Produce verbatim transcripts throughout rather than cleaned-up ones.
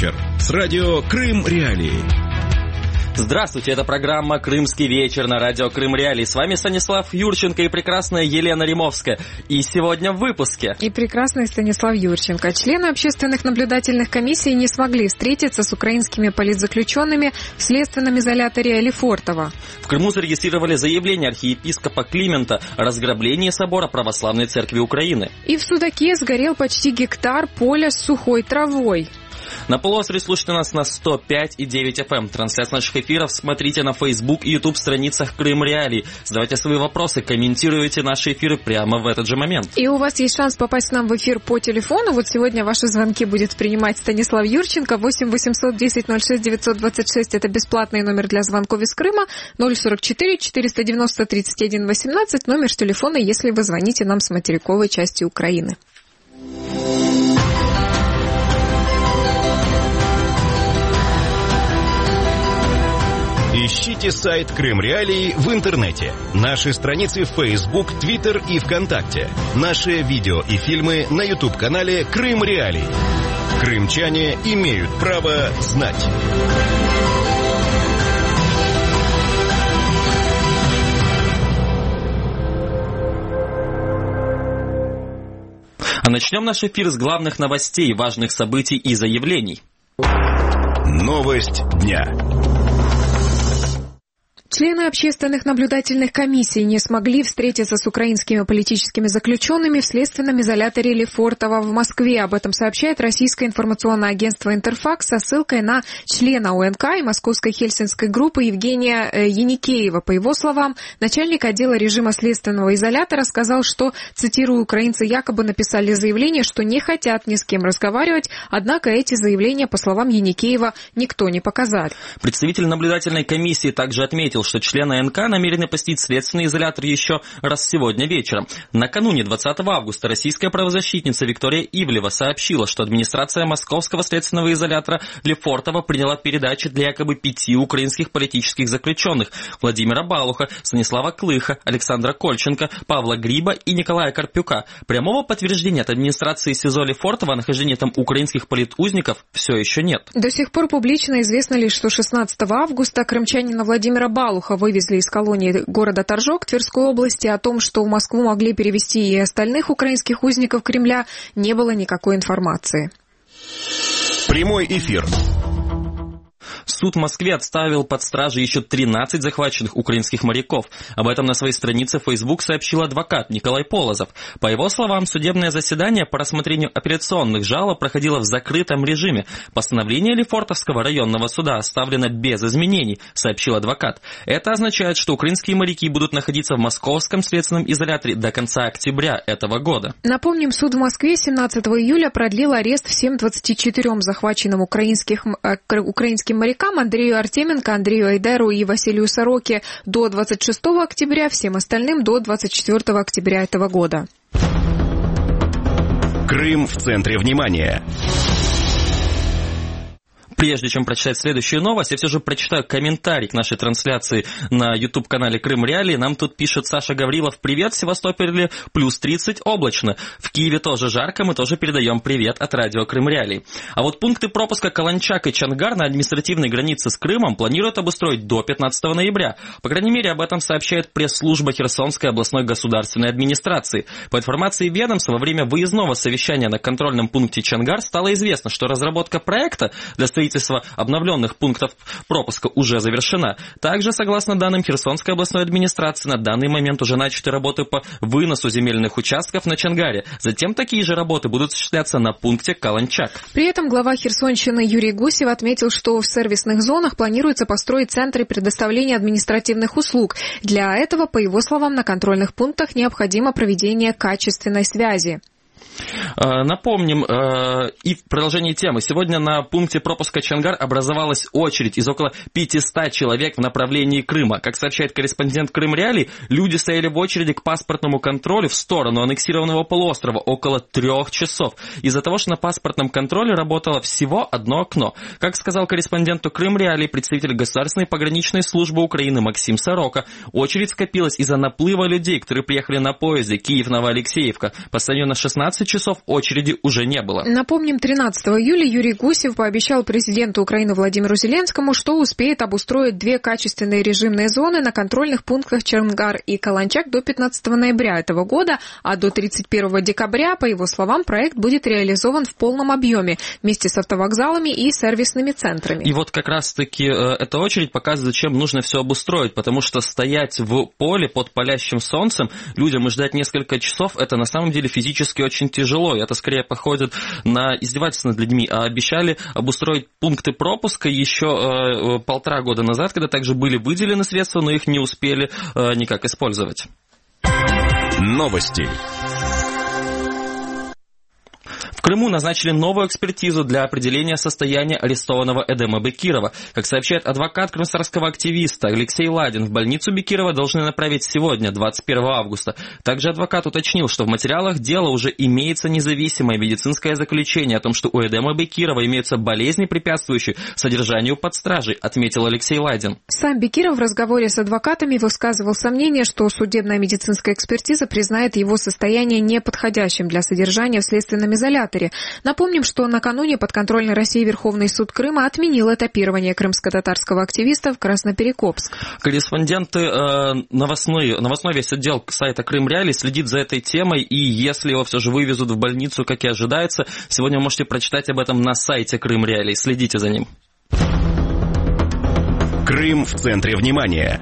вечер» с радио «Крым Реалии». Здравствуйте, это программа «Крымский вечер» на радио «Крым Реалии». С вами Станислав Юрченко и прекрасная Елена Римовская. И сегодня в выпуске. И прекрасный Станислав Юрченко. Члены общественных наблюдательных комиссий не смогли встретиться с украинскими политзаключенными в следственном изоляторе Лефортово. В Крыму зарегистрировали заявление архиепископа Климента о разграблении собора Православной Церкви Украины. И в Судаке сгорел почти гектар поля с сухой травой. На полуострове слушайте нас на сто пять и девять эф эм. Трансляцию наших эфиров смотрите на Facebook и YouTube страницах Крым Реалии. Задавайте свои вопросы, комментируйте наши эфиры прямо в этот же момент. И у вас есть шанс попасть к нам в эфир по телефону. Вот сегодня ваши звонки будет принимать Станислав Юрченко. восемь восемьсот десять ноль шесть девятьсот двадцать шесть. Это бесплатный номер для звонков из Крыма. ноль сорок четыре четыреста девяносто тридцать один восемнадцать. Номер телефона, если вы звоните нам с материковой части Украины. Ищите сайт Крым Реалии в интернете. Наши страницы в Facebook, Twitter и ВКонтакте. Наши видео и фильмы на YouTube-канале Крым Реалии. Крымчане имеют право знать. А начнем наш эфир с главных новостей, важных событий и заявлений. Новость дня. Члены общественных наблюдательных комиссий не смогли встретиться с украинскими политическими заключенными в следственном изоляторе Лефортово в Москве. Об этом сообщает российское информационное агентство «Интерфакс» со ссылкой на члена УНК и Московской Хельсинской группы Евгения Яникеева. По его словам, начальник отдела режима следственного изолятора сказал, что, цитирую, украинцы якобы написали заявление, что не хотят ни с кем разговаривать, однако эти заявления, по словам Яникеева, никто не показал. Представитель наблюдательной комиссии также отметил, что члены эн ка намерены посетить следственный изолятор еще раз сегодня вечером. Накануне двадцатого августа российская правозащитница Виктория Ивлева сообщила, что администрация Московского следственного изолятора Лефортово приняла передачи для якобы пяти украинских политических заключенных: Владимира Балуха, Станислава Клыха, Александра Кольченко, Павла Гриба и Николая Карпюка. Прямого подтверждения от администрации СИЗО Лефортово о нахождении там украинских политузников все еще нет. До сих пор публично известно лишь, что шестнадцатого августа крымчанина Владимира Балуха вывезли из колонии города Торжок Тверской области. О том, что в Москву могли перевести и остальных украинских узников Кремля, не было никакой информации. Прямой эфир. Суд в Москве отставил под стражей еще тринадцать захваченных украинских моряков. Об этом на своей странице в Facebook сообщил адвокат Николай Полозов. По его словам, судебное заседание по рассмотрению апелляционных жалоб проходило в закрытом режиме. Постановление Лефортовского районного суда оставлено без изменений, сообщил адвокат. Это означает, что украинские моряки будут находиться в московском следственном изоляторе до конца октября этого года. Напомним, суд в Москве семнадцатого июля продлил арест всем двадцати четырем захваченным украинских, э, украинским морякам Андрею Артеменко, Андрею Айдару и Василию Сороке до двадцать шестого октября, всем остальным до двадцать четвёртого октября этого года. Крым в центре внимания. Прежде чем прочитать следующую новость, я все же прочитаю комментарий к нашей трансляции на YouTube-канале Крым Реалии. Нам тут пишет Саша Гаврилов: привет, в Севастополе плюс тридцать, облачно. В Киеве тоже жарко, мы тоже передаем привет от радио Крым Реалии. А вот пункты пропуска Каланчак и Чангар на административной границе с Крымом планируют обустроить до пятнадцатого ноября. По крайней мере, об этом сообщает пресс-служба Херсонской областной государственной администрации. По информации ведомства, во время выездного совещания на контрольном пункте Чангар стало известно, что разработка проекта для строительства обновленных пунктов пропуска уже завершена. Также, согласно данным Херсонской областной администрации, на данный момент уже начаты работы по выносу земельных участков на Чангаре. Затем такие же работы будут осуществляться на пункте Каланчак. При этом глава Херсонщины Юрий Гусев отметил, что в сервисных зонах планируется построить центры предоставления административных услуг. Для этого, по его словам, на контрольных пунктах необходимо проведение качественной связи. Напомним, и в продолжении темы. Сегодня на пункте пропуска Чангар образовалась очередь из около пятисот человек в направлении Крыма. Как сообщает корреспондент Крым Реалии, люди стояли в очереди к паспортному контролю в сторону аннексированного полуострова около трех часов. Из-за того, что на паспортном контроле работало всего одно окно. Как сказал корреспонденту Крым Реалии представитель Государственной пограничной службы Украины Максим Сорока, очередь скопилась из-за наплыва людей, которые приехали на поезде Киев-Новоалексеевка. По сравнению на шестнадцатое двенадцать часов очереди уже не было. Напомним, тринадцатого июля Юрий Гусев пообещал президенту Украины Владимиру Зеленскому, что успеет обустроить две качественные режимные зоны на контрольных пунктах Чернгар и Каланчак до пятнадцатого ноября этого года, а до тридцать первого декабря, по его словам, проект будет реализован в полном объеме вместе с автовокзалами и сервисными центрами. И вот как раз-таки э, эта очередь показывает, зачем нужно все обустроить, потому что стоять в поле под палящим солнцем людям и ждать несколько часов, это на самом деле физически очень тяжело, и это скорее походит на издевательство над людьми. А обещали обустроить пункты пропуска еще э, полтора года назад, когда также были выделены средства, но их не успели э, никак использовать. Новости. В Крыму назначили новую экспертизу для определения состояния арестованного Эдема Бекирова. Как сообщает адвокат крымсарского активиста Алексей Ладин, в больницу Бекирова должны направить сегодня, двадцать первого августа. Также адвокат уточнил, что в материалах дела уже имеется независимое медицинское заключение о том, что у Эдема Бекирова имеются болезни, препятствующие содержанию под стражей, отметил Алексей Ладин. Сам Бекиров в разговоре с адвокатами высказывал сомнение, что судебная медицинская экспертиза признает его состояние неподходящим для содержания в следственном изоляторе. Напомним, что накануне подконтрольный России Верховный суд Крыма отменил этапирование крымско-татарского активиста в Красноперекопск. Корреспонденты э, новостной, новостной весь отдел сайта Крым Реалии следит за этой темой, и если его все же вывезут в больницу, как и ожидается, сегодня вы можете прочитать об этом на сайте Крым Реалии. Следите за ним. Крым в центре внимания.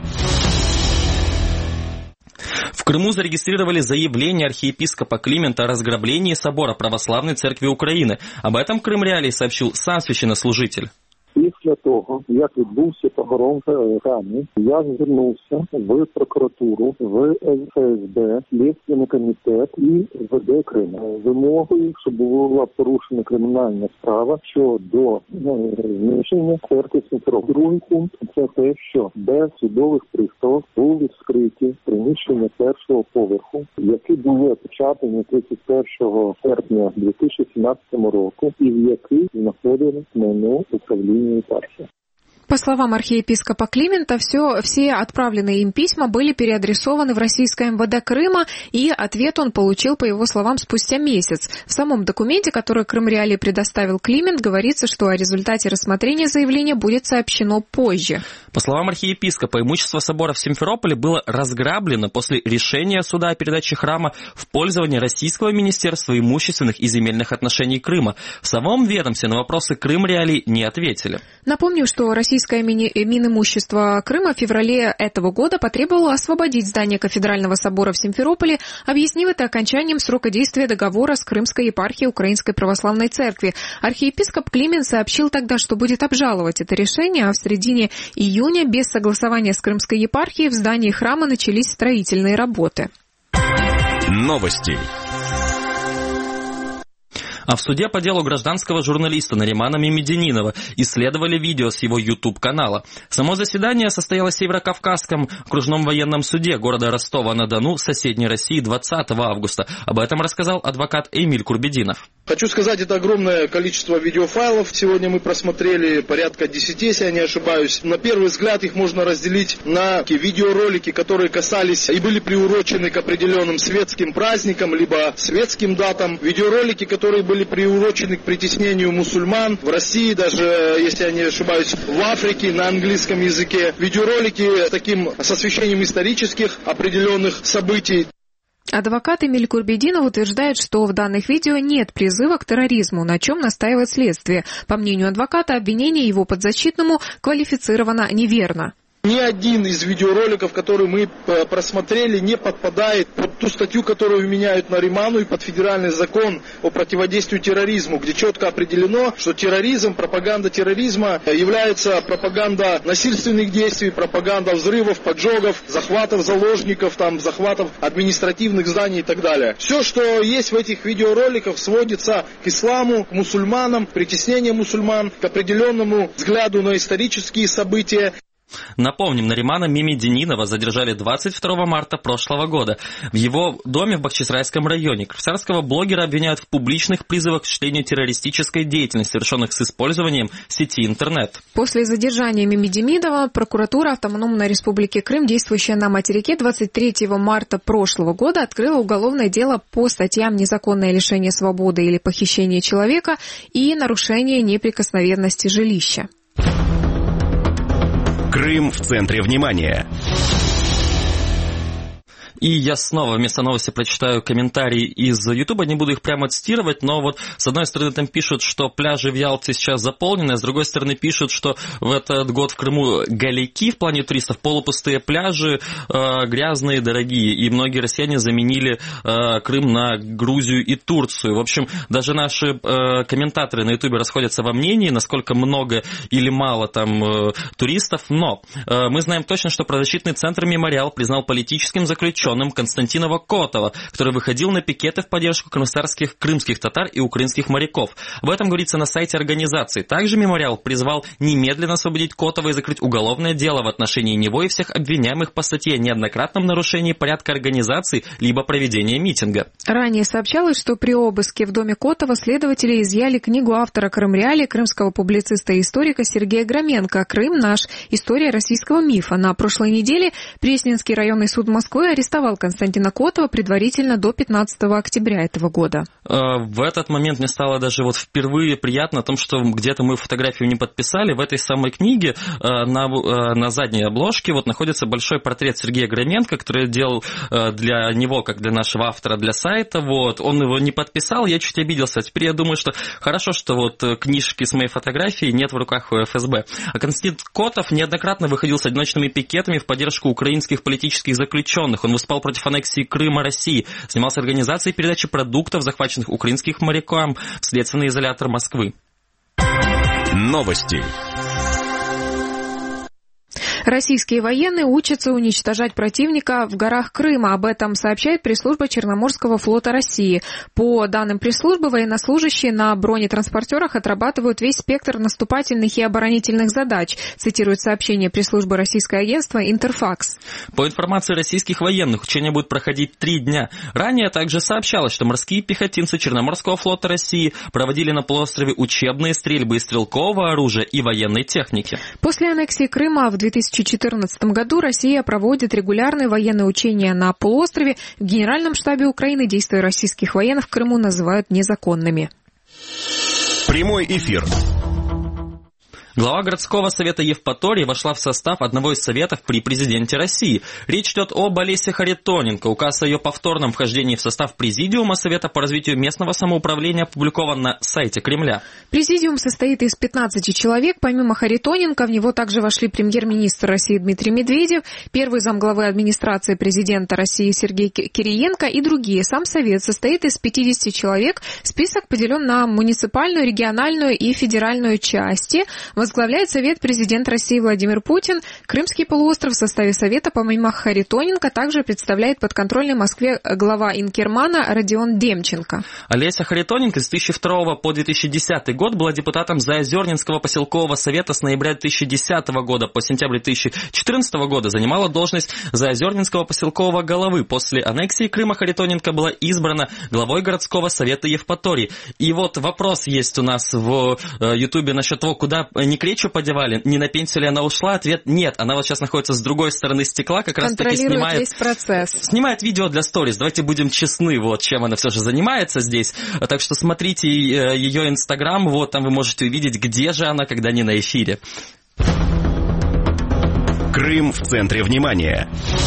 В Крыму зарегистрировали заявление архиепископа Климента о разграблении собора Православной Церкви України. Об этом Крым Реалии сообщил сам священнослужитель. Після того, як відбувся погром храму, я звернувся в прокуратуру, в ФСБ, Слідственний комітет і ВД Криму вимогою, щоб була порушена кримінальна справа щодо знищення церкви Святого. Другий пункт – це те, що без судових приставів були вскриті приміщення першого поверху, які були опечатані тридцять першого серпня дві тисячі сімнадцятого року і в яких знаходились меню управління. По словам архиепископа Климента, все, все отправленные им письма были переадресованы в российское эм вэ дэ Крыма, и ответ он получил, по его словам, спустя месяц. В самом документе, который Крым Реалии предоставил Климент, говорится, что о результате рассмотрения заявления будет сообщено позже. По словам архиепископа, имущество собора в Симферополе было разграблено после решения суда о передаче храма в пользование Российского министерства имущественных и земельных отношений Крыма. В самом ведомстве на вопросы Крым Реалии не ответили. Напомню, что российское Минимущество Крыма в феврале этого года потребовало освободить здание кафедрального собора в Симферополе, объяснив это окончанием срока действия договора с Крымской епархией Украинской Православной Церкви. Архиепископ Климент сообщил тогда, что будет обжаловать это решение, а в середине июня без согласования с Крымской епархией в здании храма начались строительные работы. Новости. А в суде по делу гражданского журналиста Наримана Мемедининова исследовали видео с его YouTube-канала. Само заседание состоялось в Северокавказском окружном военном суде города Ростова-на-Дону, соседней России, двадцатого августа. Об этом рассказал адвокат Эмиль Курбединов. Хочу сказать, это огромное количество видеофайлов. Сегодня мы просмотрели порядка десяти, если я не ошибаюсь. На первый взгляд их можно разделить на видеоролики, которые касались и были приурочены к определенным светским праздникам, либо светским датам. Видеоролики, которые были приурочены к притеснению мусульман в России, даже, если я не ошибаюсь, в Африке на английском языке. Видеоролики с таким с освещением исторических определенных событий. Адвокат Эмиль Курбединов утверждает, что в данных видео нет призыва к терроризму, на чем настаивает следствие. По мнению адвоката, обвинение его подзащитному квалифицировано неверно. Ни один из видеороликов, которые мы просмотрели, не подпадает под ту статью, которую вменяют Нариману, и под федеральный закон о противодействии терроризму, где четко определено, что терроризм, пропаганда терроризма является пропаганда насильственных действий, пропаганда взрывов, поджогов, захватов заложников, там, захватов административных зданий и так далее. Все, что есть в этих видеороликах, сводится к исламу, к мусульманам, к притеснению мусульман, к определенному взгляду на исторические события. Напомним, Наримана Мимедининова задержали двадцать второго марта прошлого года в его доме в Бахчисарайском районе. Крымского блогера обвиняют в публичных призывах к осуществлению террористической деятельности, совершенных с использованием сети интернет. После задержания Мимедининова прокуратура Автономной Республики Крым, действующая на материке, двадцать третьего марта прошлого года открыла уголовное дело по статьям «Незаконное лишение свободы или похищение человека» и «Нарушение неприкосновенности жилища». Крым в центре внимания. И я снова вместо новости прочитаю комментарии из Ютуба, не буду их прямо цитировать, но вот с одной стороны там пишут, что пляжи в Ялте сейчас заполнены, а с другой стороны пишут, что в этот год в Крыму галяки в плане туристов, полупустые пляжи, э, грязные, дорогие, и многие россияне заменили э, Крым на Грузию и Турцию. В общем, даже наши э, комментаторы на Ютубе расходятся во мнении, насколько много или мало там э, туристов, но э, мы знаем точно, что правозащитный центр «Мемориал» признал политическим заключенным Константинова Котова, который выходил на пикеты в поддержку крымских, крымских татар и украинских моряков. Об этом говорится на сайте организации. Также «Мемориал» призвал немедленно освободить Котова и закрыть уголовное дело в отношении него и всех обвиняемых по статье о неоднократном нарушении порядка организации либо проведения митинга. Ранее сообщалось, что при обыске в доме Котова следователи изъяли книгу автора «Крым Реалии», крымского публициста и историка Сергея Громенко «Крым наш. История российского мифа». На прошлой неделе Пресненский районный суд Москвы арестовал Константина Котова предварительно до пятнадцатого октября этого года. В этот момент мне стало даже вот впервые приятно о том, что где-то мы фотографию не подписали. В этой самой книге на, на задней обложке вот находится большой портрет Сергея Громенко, который я делал для него, как для нашего автора, для сайта. Вот. Он его не подписал, я чуть обиделся. Теперь я думаю, что хорошо, что вот книжки с моей фотографией нет в руках у эф эс бэ. А Константин Котов неоднократно выходил с одиночными пикетами в поддержку украинских политических заключенных. Он выступал против аннексии Крыма России, занимался организацией передачи продуктов, захваченных украинских морякам, в следственный изолятор Москвы. Новости. Российские военные учатся уничтожать противника в горах Крыма. Об этом сообщает пресс-служба Черноморского флота России. По данным пресс-службы, военнослужащие на бронетранспортерах отрабатывают весь спектр наступательных и оборонительных задач, цитирует сообщение пресс-службы российского агентства «Интерфакс». По информации российских военных, учения будут проходить три дня. Ранее также сообщалось, что морские пехотинцы Черноморского флота России проводили на полуострове учебные стрельбы из стрелкового оружия и военной техники. После аннексии Крыма в две тысячи четырнадцатом году Россия проводит регулярные военные учения на полуострове. В Генеральном штабе Украины действия российских военных в Крыму называют незаконными. Прямой эфир. Глава городского совета Евпатории вошла в состав одного из советов при президенте России. Речь идет об Олесе Харитоненко. Указ о ее повторном вхождении в состав президиума Совета по развитию местного самоуправления опубликован на сайте Кремля. Президиум состоит из пятнадцати человек. Помимо Харитоненко, в него также вошли премьер-министр России Дмитрий Медведев, первый замглавы администрации президента России Сергей Кириенко и другие. Сам совет состоит из пятидесяти человек. Список поделен на муниципальную, региональную и федеральную части. Возглавляет Совет президент России Владимир Путин. Крымский полуостров в составе Совета, помимо Харитоненко, также представляет подконтрольной Москве глава Инкермана Родион Демченко. Олеся Харитоненко с две тысячи второго по две тысячи десятый год была депутатом Заозерненского поселкового совета с ноября две тысячи десятого года по сентябрь две тысячи четырнадцатого года. Занимала должность Заозерненского поселкового головы. После аннексии Крыма Харитоненко была избрана главой городского совета Евпатории. И вот вопрос есть у нас в Ютубе насчет того, куда не Кречу подевали, не на пенсию ли она ушла. Ответ нет. Она вот сейчас находится с другой стороны стекла, как раз таки снимает... весь процесс. Снимает видео для сторис. Давайте будем честны, вот чем она все же занимается здесь. Так что смотрите ее инстаграм, вот там вы можете увидеть, где же она, когда не на эфире. Крым в центре внимания.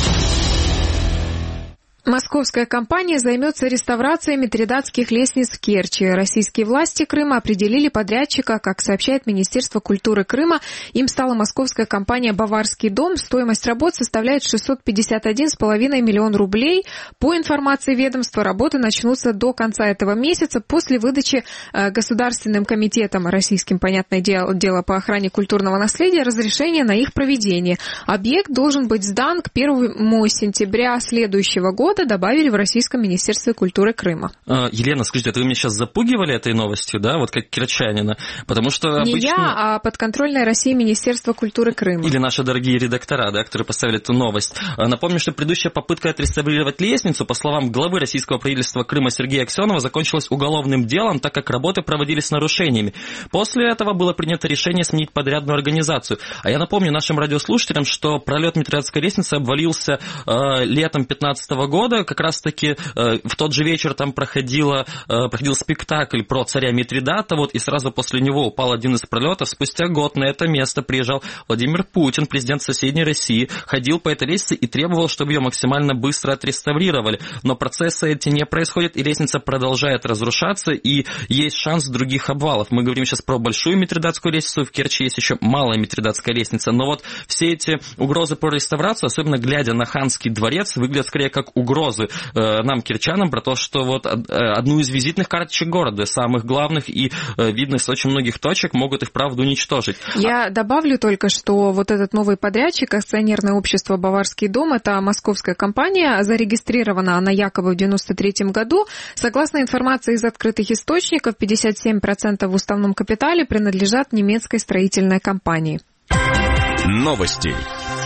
Московская компания займется реставрацией митридатских лестниц в Керчи. Российские власти Крыма определили подрядчика, как сообщает Министерство культуры Крыма. Им стала московская компания «Баварский дом». Стоимость работ составляет шестьсот пятьдесят один целых пять десятых миллиона рублей. По информации ведомства, работы начнутся до конца этого месяца после выдачи Государственным комитетом, российским, понятное дело, дело по охране культурного наследия, разрешения на их проведение. Объект должен быть сдан к первому сентября следующего года. года, добавили в Российском министерстве культуры Крыма. Елена, скажите, это вы меня сейчас запугивали этой новостью, да, вот как кирчанина? Потому что обычно... Не я, а подконтрольное России Министерство культуры Крыма. Или наши дорогие редактора, да, которые поставили эту новость. Напомню, что предыдущая попытка отреставрировать лестницу, по словам главы российского правительства Крыма Сергея Аксенова, закончилась уголовным делом, так как работы проводились с нарушениями. После этого было принято решение сменить подрядную организацию. А я напомню нашим радиослушателям, что пролет Митридатской лестницы обвалился э, летом пятнадцатого года. Как раз-таки э, в тот же вечер там проходила, э, проходил спектакль про царя Митридата, вот, и сразу после него упал один из пролетов. Спустя год на это место приезжал Владимир Путин, президент соседней России, ходил по этой лестнице и требовал, чтобы ее максимально быстро отреставрировали. Но процессы эти не происходят, и лестница продолжает разрушаться, и есть шанс других обвалов. Мы говорим сейчас про большую Митридатскую лестницу, в Керчи есть еще малая Митридатская лестница, но вот все эти угрозы по реставрации, особенно глядя на Ханский дворец, выглядят скорее как угрозы э, нам, кирчанам, про то, что вот э, одну из визитных карточек города, самых главных и э, видных с очень многих точек, могут их правда уничтожить. Я а... добавлю только, что вот этот новый подрядчик, акционерное общество «Баварский дом», это московская компания, зарегистрирована она якобы в девяносто третьем году. Согласно информации из открытых источников, пятьдесят семь процентов в уставном капитале принадлежат немецкой строительной компании. Новости.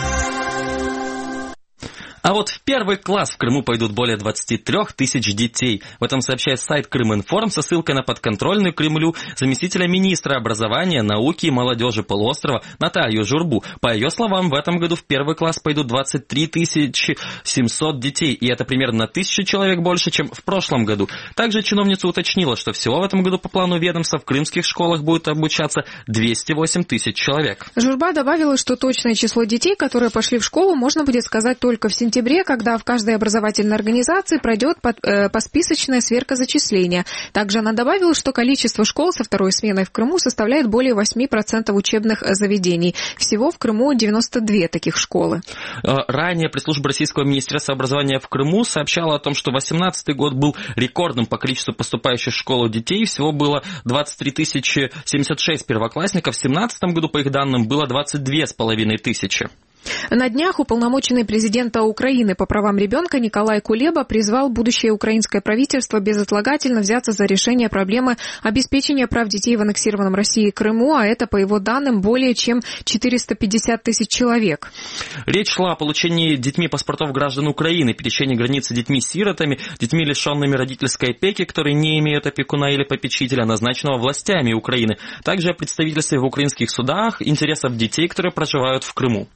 А вот в первый класс в Крыму пойдут более двадцать три тысяч детей. В этом сообщает сайт Крыминформ со ссылкой на подконтрольную Кремлю заместителя министра образования, науки и молодежи полуострова Наталью Журбу. По ее словам, в этом году в первый класс пойдут двадцать три тысячи семьсот детей, и это примерно на тысячу человек больше, чем в прошлом году. Также чиновница уточнила, что всего в этом году по плану ведомства в крымских школах будет обучаться двести восемь тысяч человек. Журба добавила, что точное число детей, которые пошли в школу, можно будет сказать только в сентябре, когда в каждой образовательной организации пройдет посписочная сверка зачисления. Также она добавила, что количество школ со второй сменой в Крыму составляет более восемь процентов учебных заведений. Всего в Крыму девяносто две таких школы. Ранее пресс-служба Российского министерства образования в Крыму сообщала о том, что две тысячи восемнадцатый год был рекордным по количеству поступающих в школу детей. Всего было двадцать три тысячи семьдесят шесть первоклассников. В две тысячи семнадцатом году, по их данным, было двадцать две с половиной тысячи. На днях уполномоченный президента Украины по правам ребенка Николай Кулеба призвал будущее украинское правительство безотлагательно взяться за решение проблемы обеспечения прав детей в аннексированном Россией Крыму, а это, по его данным, более чем четыреста пятьдесят тысяч человек. Речь шла о получении детьми паспортов граждан Украины, пересечении границы детьми-сиротами, детьми, лишенными родительской опеки, которые не имеют опекуна или попечителя, назначенного властями Украины. Также о представительстве в украинских судах интересов детей, которые проживают в Крыму.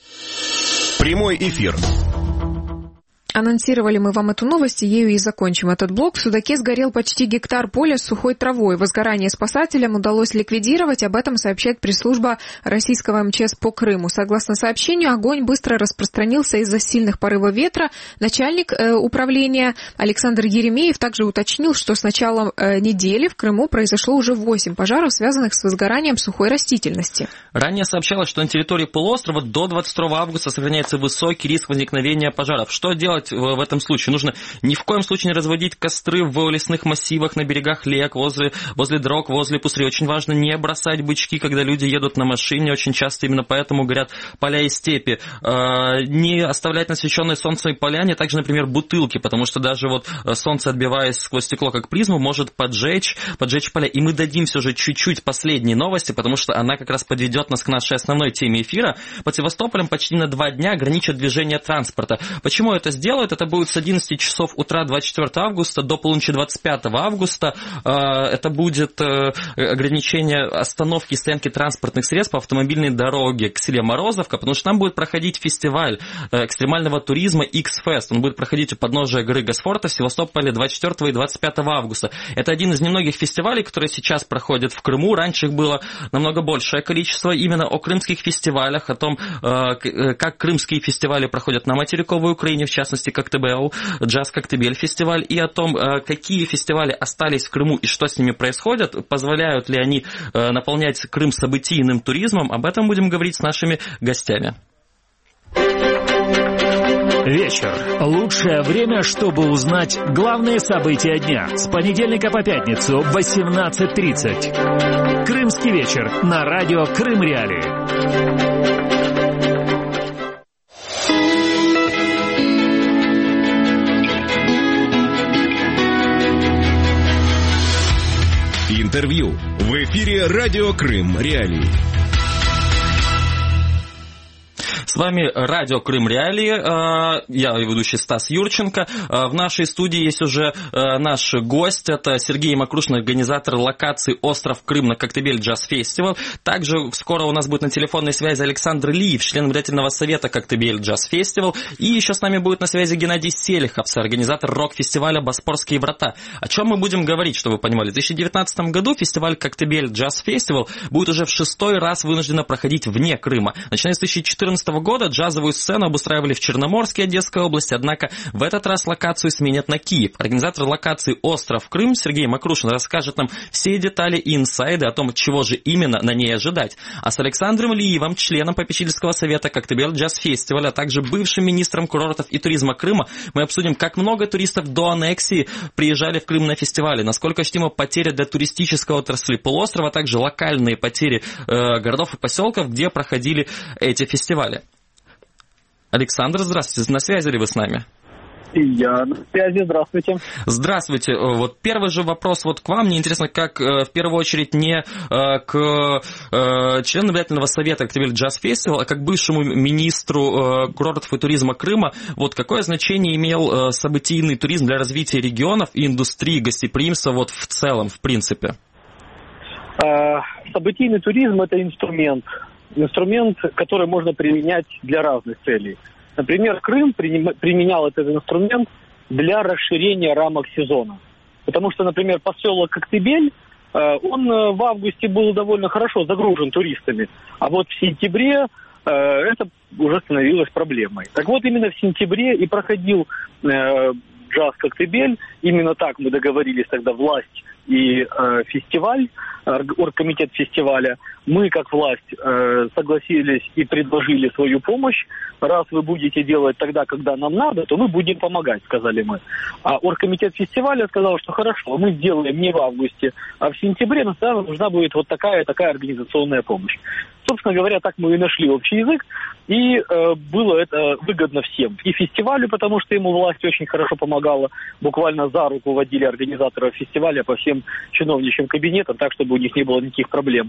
Прямой эфир. Анонсировали мы вам эту новость, и ею и закончим этот блок. В Судаке сгорел почти гектар поля с сухой травой. Возгорание спасателям удалось ликвидировать. Об этом сообщает пресс-служба российского эм че эс по Крыму. Согласно сообщению, огонь быстро распространился из-за сильных порывов ветра. Начальник э, управления Александр Еремеев также уточнил, что с начала э, недели в Крыму произошло уже восемь пожаров, связанных с возгоранием сухой растительности. Ранее сообщалось, что на территории полуострова до двадцать второго августа сохраняется высокий риск возникновения пожаров. Что делать в этом случае? Нужно ни в коем случае не разводить костры в лесных массивах, на берегах рек, возле, возле дорог, возле пустырей. Очень важно не бросать бычки, когда люди едут на машине. Очень часто именно поэтому горят поля и степи. Не оставлять на освещенной солнцем поляне также, например, бутылки, потому что даже вот солнце, отбиваясь сквозь стекло как призму, может поджечь, поджечь поля. И мы дадим все же чуть-чуть последние новости, потому что она как раз подведет нас к нашей основной теме эфира. Под Севастополем почти на два дня ограничат движение транспорта. Почему это сделать? Это будет с одиннадцати часов утра двадцать четвёртого августа до полуночи двадцать пятого августа. Это будет ограничение остановки и стоянки транспортных средств по автомобильной дороге к селе Морозовка, потому что там будет проходить фестиваль экстремального туризма X-Fest. Он будет проходить у подножия горы Госфорта в Севастополе двадцать четвёртого и двадцать пятого августа. Это один из немногих фестивалей, которые сейчас проходят в Крыму. Раньше их было намного большее количество. Именно о крымских фестивалях, о том, как крымские фестивали проходят на материковой Украине, в частности, Коктебел, Джаз Коктебель фестиваль, и о том, какие фестивали остались в Крыму и что с ними происходит, позволяют ли они наполнять Крым событийным туризмом. Об этом будем говорить с нашими гостями. Вечер. Лучшее время, чтобы узнать главные события дня. С понедельника по пятницу в восемнадцать тридцать. Крымский вечер на радио Крым Реалии. интервью. В эфире радио Крым Реалии. С вами радио Крым Реалии, я ведущий Стас Юрченко. В нашей студии есть уже наш гость, это Сергей Макрушин, организатор локации «Остров Крым» на Коктебель Джаз Фестивал. Также скоро у нас будет на телефонной связи Александр Лиев, член наблюдательного совета Коктебель Джаз Фестивал. И еще с нами будет на связи Геннадий Селиховс, организатор рок-фестиваля «Боспорские врата». О чем мы будем говорить, чтобы вы понимали? В две тысячи девятнадцатом году фестиваль Коктебель Джаз Фестивал будет уже в шестой раз вынужденно проходить вне Крыма. Начиная с две тысячи четырнадцатого года джазовую сцену обустраивали в Черноморске Одесской области, однако в этот раз локацию сменят на Киев. Организатор локации «Остров Крым» Сергей Макрушин расскажет нам все детали и инсайды о том, чего же именно на ней ожидать. А с Александром Лиевым, членом попечительского совета Коктебель Джаз Фестиваля, а также бывшим министром курортов и туризма Крыма, мы обсудим, как много туристов до аннексии приезжали в Крым на фестивале, насколько ощутима потеря для туристической отрасли полуострова, а также локальные потери э, городов и поселков, где проходили эти фестивали. Александр, здравствуйте. На связи ли вы с нами? Я на связи. Здравствуйте. Здравствуйте. Вот первый же вопрос вот к вам. Мне интересно, как в первую очередь не к члену наблюдательного совета Коктебель Джаз Фестивал, а как бывшему министру курортов и туризма Крыма, вот какое значение имел событийный туризм для развития регионов и индустрии гостеприимства вот в целом, в принципе? Событийный туризм – это инструмент. Инструмент, который можно применять для разных целей. Например, Крым применял этот инструмент для расширения рамок сезона. Потому что, например, поселок Коктебель, он в августе был довольно хорошо загружен туристами. А вот в сентябре это уже становилось проблемой. Так вот, именно в сентябре и проходил джаз Коктебель. Именно так мы договорились тогда, власть и э, фестиваль, оргкомитет фестиваля. Мы, как власть, э, согласились и предложили свою помощь. Раз вы будете делать тогда, когда нам надо, то мы будем помогать, сказали мы. А оргкомитет фестиваля сказал, что хорошо, мы сделаем не в августе, а в сентябре, но тогда нужна будет вот такая такая организационная помощь. Собственно говоря, так мы и нашли общий язык, и э, было это выгодно всем. И фестивалю, потому что ему власть очень хорошо помогала, буквально за руку водили организаторов фестиваля по всем чиновничьим кабинетам, так, чтобы у них не было никаких проблем.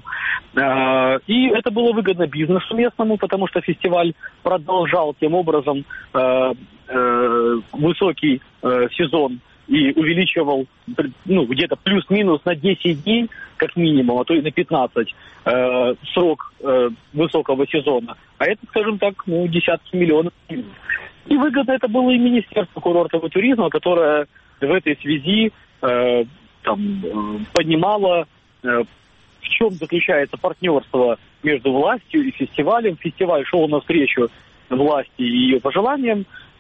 Э, и это было выгодно бизнесу местному, потому что фестиваль продолжал тем образом э, э, высокий э, сезон и увеличивал, ну, где-то плюс-минус на десять дней, как минимум, а то и на пятнадцать, э, срок э, высокого сезона. А это, скажем так, ну, десятки миллионов. И выгодно это было и Министерству курортов и туризма, которое в этой связи э, там, э, понимало, э, в чем заключается партнерство между властью и фестивалем. Фестиваль шел навстречу власти и ее пожеланиям.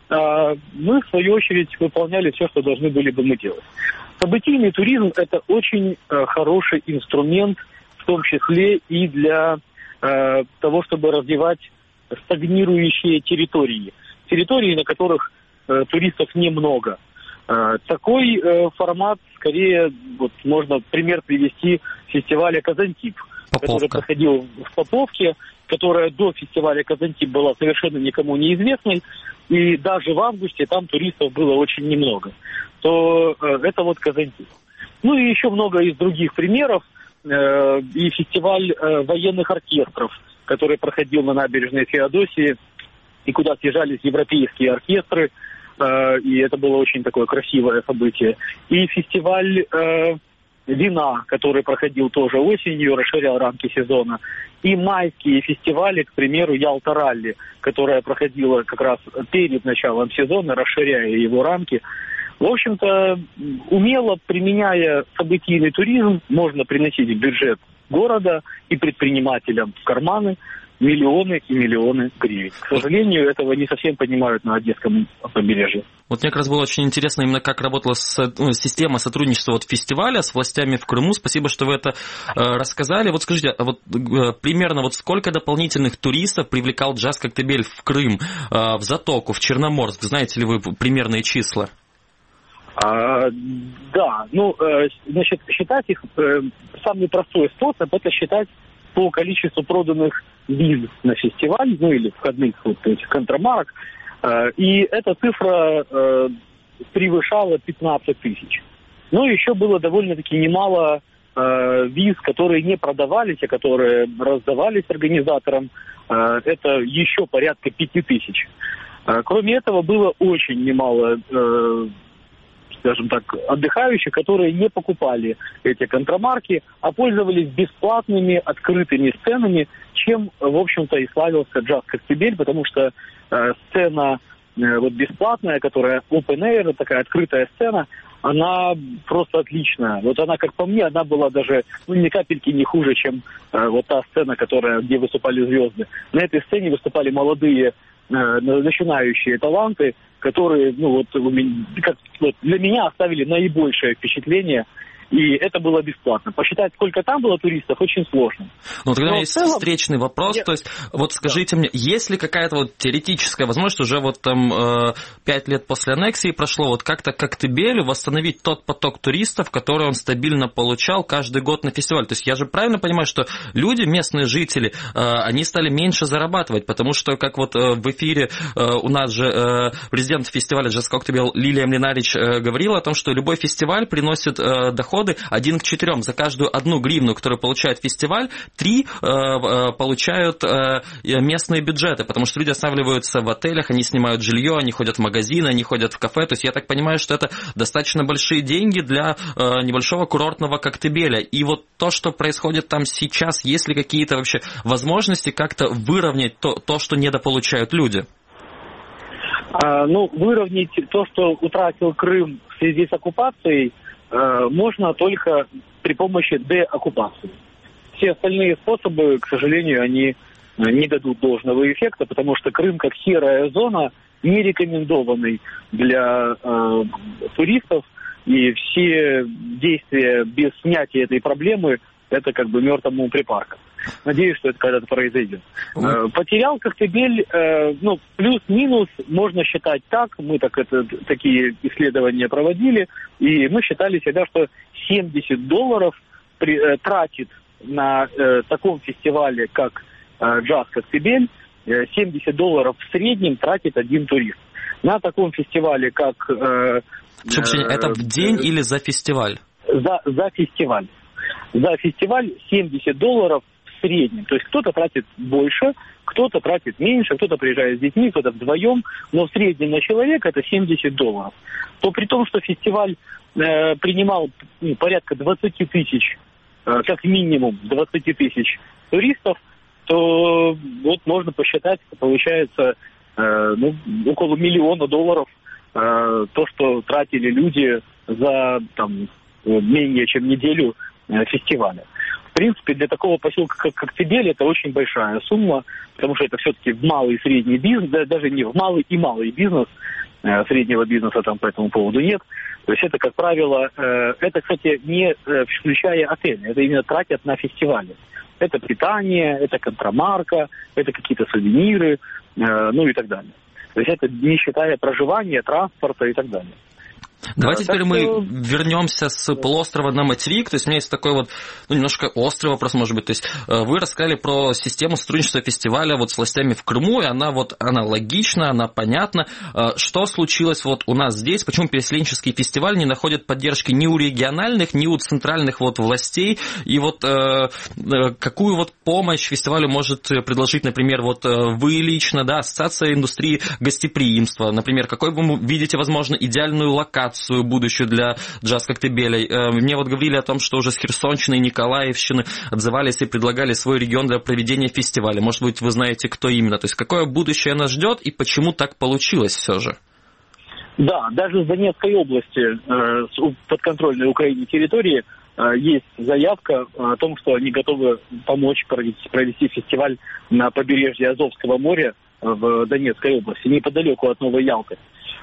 Мы, в свою очередь, выполняли все, что должны были бы мы делать. Событийный туризм – это очень хороший инструмент, в том числе и для того, чтобы развивать стагнирующие территории. Территории, на которых туристов немного. Такой формат, скорее, вот можно пример привести фестиваля «Казантип», который проходил в Поповке, которая до фестиваля «Казантип» была совершенно никому неизвестной, и даже в августе там туристов было очень немного, то э, это вот «Казантип». Ну и еще много из других примеров. Э, и фестиваль э, военных оркестров, который проходил на набережной Феодосии, и куда съезжались европейские оркестры, э, и это было очень такое красивое событие. И фестиваль э, вина, который проходил тоже осенью, расширял рамки сезона. И майские фестивали, к примеру, Ялта-ралли, которая проходила как раз перед началом сезона, расширяя его рамки. В общем-то, умело применяя событийный туризм, можно приносить в бюджет города и предпринимателям в карманы миллионы и миллионы гривен. К сожалению, этого не совсем понимают на Одесском побережье. Вот мне как раз было очень интересно именно, как работала со, ну, система сотрудничества вот фестиваля с властями в Крыму. Спасибо, что вы это э, рассказали. Вот скажите, а вот э, примерно вот сколько дополнительных туристов привлекал джаз Коктебель в Крым, э, в Затоку, в Черноморск? Знаете ли вы примерные числа? А, да, ну, э, значит, считать их, э, самый простой способ, это считать по количеству проданных виз на фестиваль, ну или входных вот этих контрамарок, э, и эта цифра э, превышала пятнадцать тысяч. Но еще было довольно-таки немало э, виз, которые не продавались, а которые раздавались организаторам, э, это еще порядка пяти тысяч. Э, кроме этого, было очень немало, э, скажем так, отдыхающих, которые не покупали эти контрамарки, а пользовались бесплатными открытыми сценами, чем, в общем-то, и славился джаз Коктебель, потому что э, сцена э, вот бесплатная, которая open air, такая открытая сцена, она просто отличная. Вот она, как по мне, она была даже ну, ни капельки не хуже, чем э, вот та сцена, которая, где выступали звезды. На этой сцене выступали молодые, э, начинающие таланты, которые, ну вот, как, вот, для меня оставили наибольшее впечатление. И это было бесплатно. Посчитать, сколько там было туристов, очень сложно. Ну, тогда у меня есть целом... встречный вопрос. Я... То есть, вот скажите да. мне, есть ли какая-то вот теоретическая возможность, уже вот там э, пять лет после аннексии прошло, вот как-то Коктебелю восстановить тот поток туристов, который он стабильно получал каждый год на фестиваль? То есть, я же правильно понимаю, что люди, местные жители, э, они стали меньше зарабатывать, потому что, как вот э, в эфире э, у нас же э, президент фестиваля Джаз Коктебель Лилия Млинарич э, говорила о том, что любой фестиваль приносит э, доход один к четырем. За каждую одну гривну, которую получает фестиваль, три э, э, получают э, местные бюджеты, потому что люди останавливаются в отелях, они снимают жилье, они ходят в магазины, они ходят в кафе. То есть я так понимаю, что это достаточно большие деньги для э, небольшого курортного Коктебеля. И вот то, что происходит там сейчас, есть ли какие-то вообще возможности как-то выровнять то, то что недополучают люди? А, ну, выровнять то, что утратил Крым в связи с оккупацией, можно только при помощи деоккупации. Все остальные способы, к сожалению, они не дадут должного эффекта, потому что Крым как серая зона не рекомендованный для э, туристов, и все действия без снятия этой проблемы это как бы мертвому припарка. Надеюсь, что это когда-то произойдет. Mm. Потерял Коктебель, э, ну, плюс-минус, можно считать так, мы так это, такие исследования проводили, и мы считали всегда, что семьдесят долларов при, э, тратит на э, таком фестивале, как э, Джаз Коктебель, э, семьдесят долларов в среднем тратит один турист. На таком фестивале, как... Э, э, это в день э, или за фестиваль? За, за фестиваль. За фестиваль семьдесят долларов в среднем. То есть кто-то тратит больше, кто-то тратит меньше, кто-то приезжает с детьми, кто-то вдвоем, но в среднем на человека это семьдесят долларов. То при том, что фестиваль э, принимал ну, порядка двадцать тысяч, э, как минимум двадцать тысяч туристов, то вот можно посчитать, получается э, ну, около миллиона долларов э, то, что тратили люди за там, менее чем неделю фестиваля. В принципе, для такого поселка, как Коктебель, это очень большая сумма, потому что это все-таки в малый и средний бизнес, да, даже не в малый и малый бизнес, среднего бизнеса там по этому поводу нет. То есть это, как правило, это, кстати, не включая отели, это именно тратят на фестивали. Это питание, это контрамарка, это какие-то сувениры, ну и так далее. То есть это не считая проживания, транспорта и так далее. Давайте да, теперь что... мы вернемся с полуострова на материк. То есть у меня есть такой вот, ну, немножко острый вопрос, может быть. То есть вы рассказали про систему сотрудничества фестиваля вот с властями в Крыму, и она вот, она логична, она понятна. Что случилось вот у нас здесь? Почему переселенческий фестиваль не находит поддержки ни у региональных, ни у центральных вот властей? И вот э, какую вот помощь фестивалю может предложить, например, вот вы лично, да, Ассоциация индустрии гостеприимства, например, какой вы видите, возможно, идеальную локацию будущую для Джаз Коктебеля? Мне вот говорили о том, что уже с Херсонщины и Николаевщины отзывались и предлагали свой регион для проведения фестиваля. Может быть, вы знаете, кто именно? То есть, какое будущее нас ждет и почему так получилось все же? Да, даже в Донецкой области, э, подконтрольной Украине территории, э, есть заявка о том, что они готовы помочь провести, провести фестиваль на побережье Азовского моря в Донецкой области, неподалеку от Новой Ялты.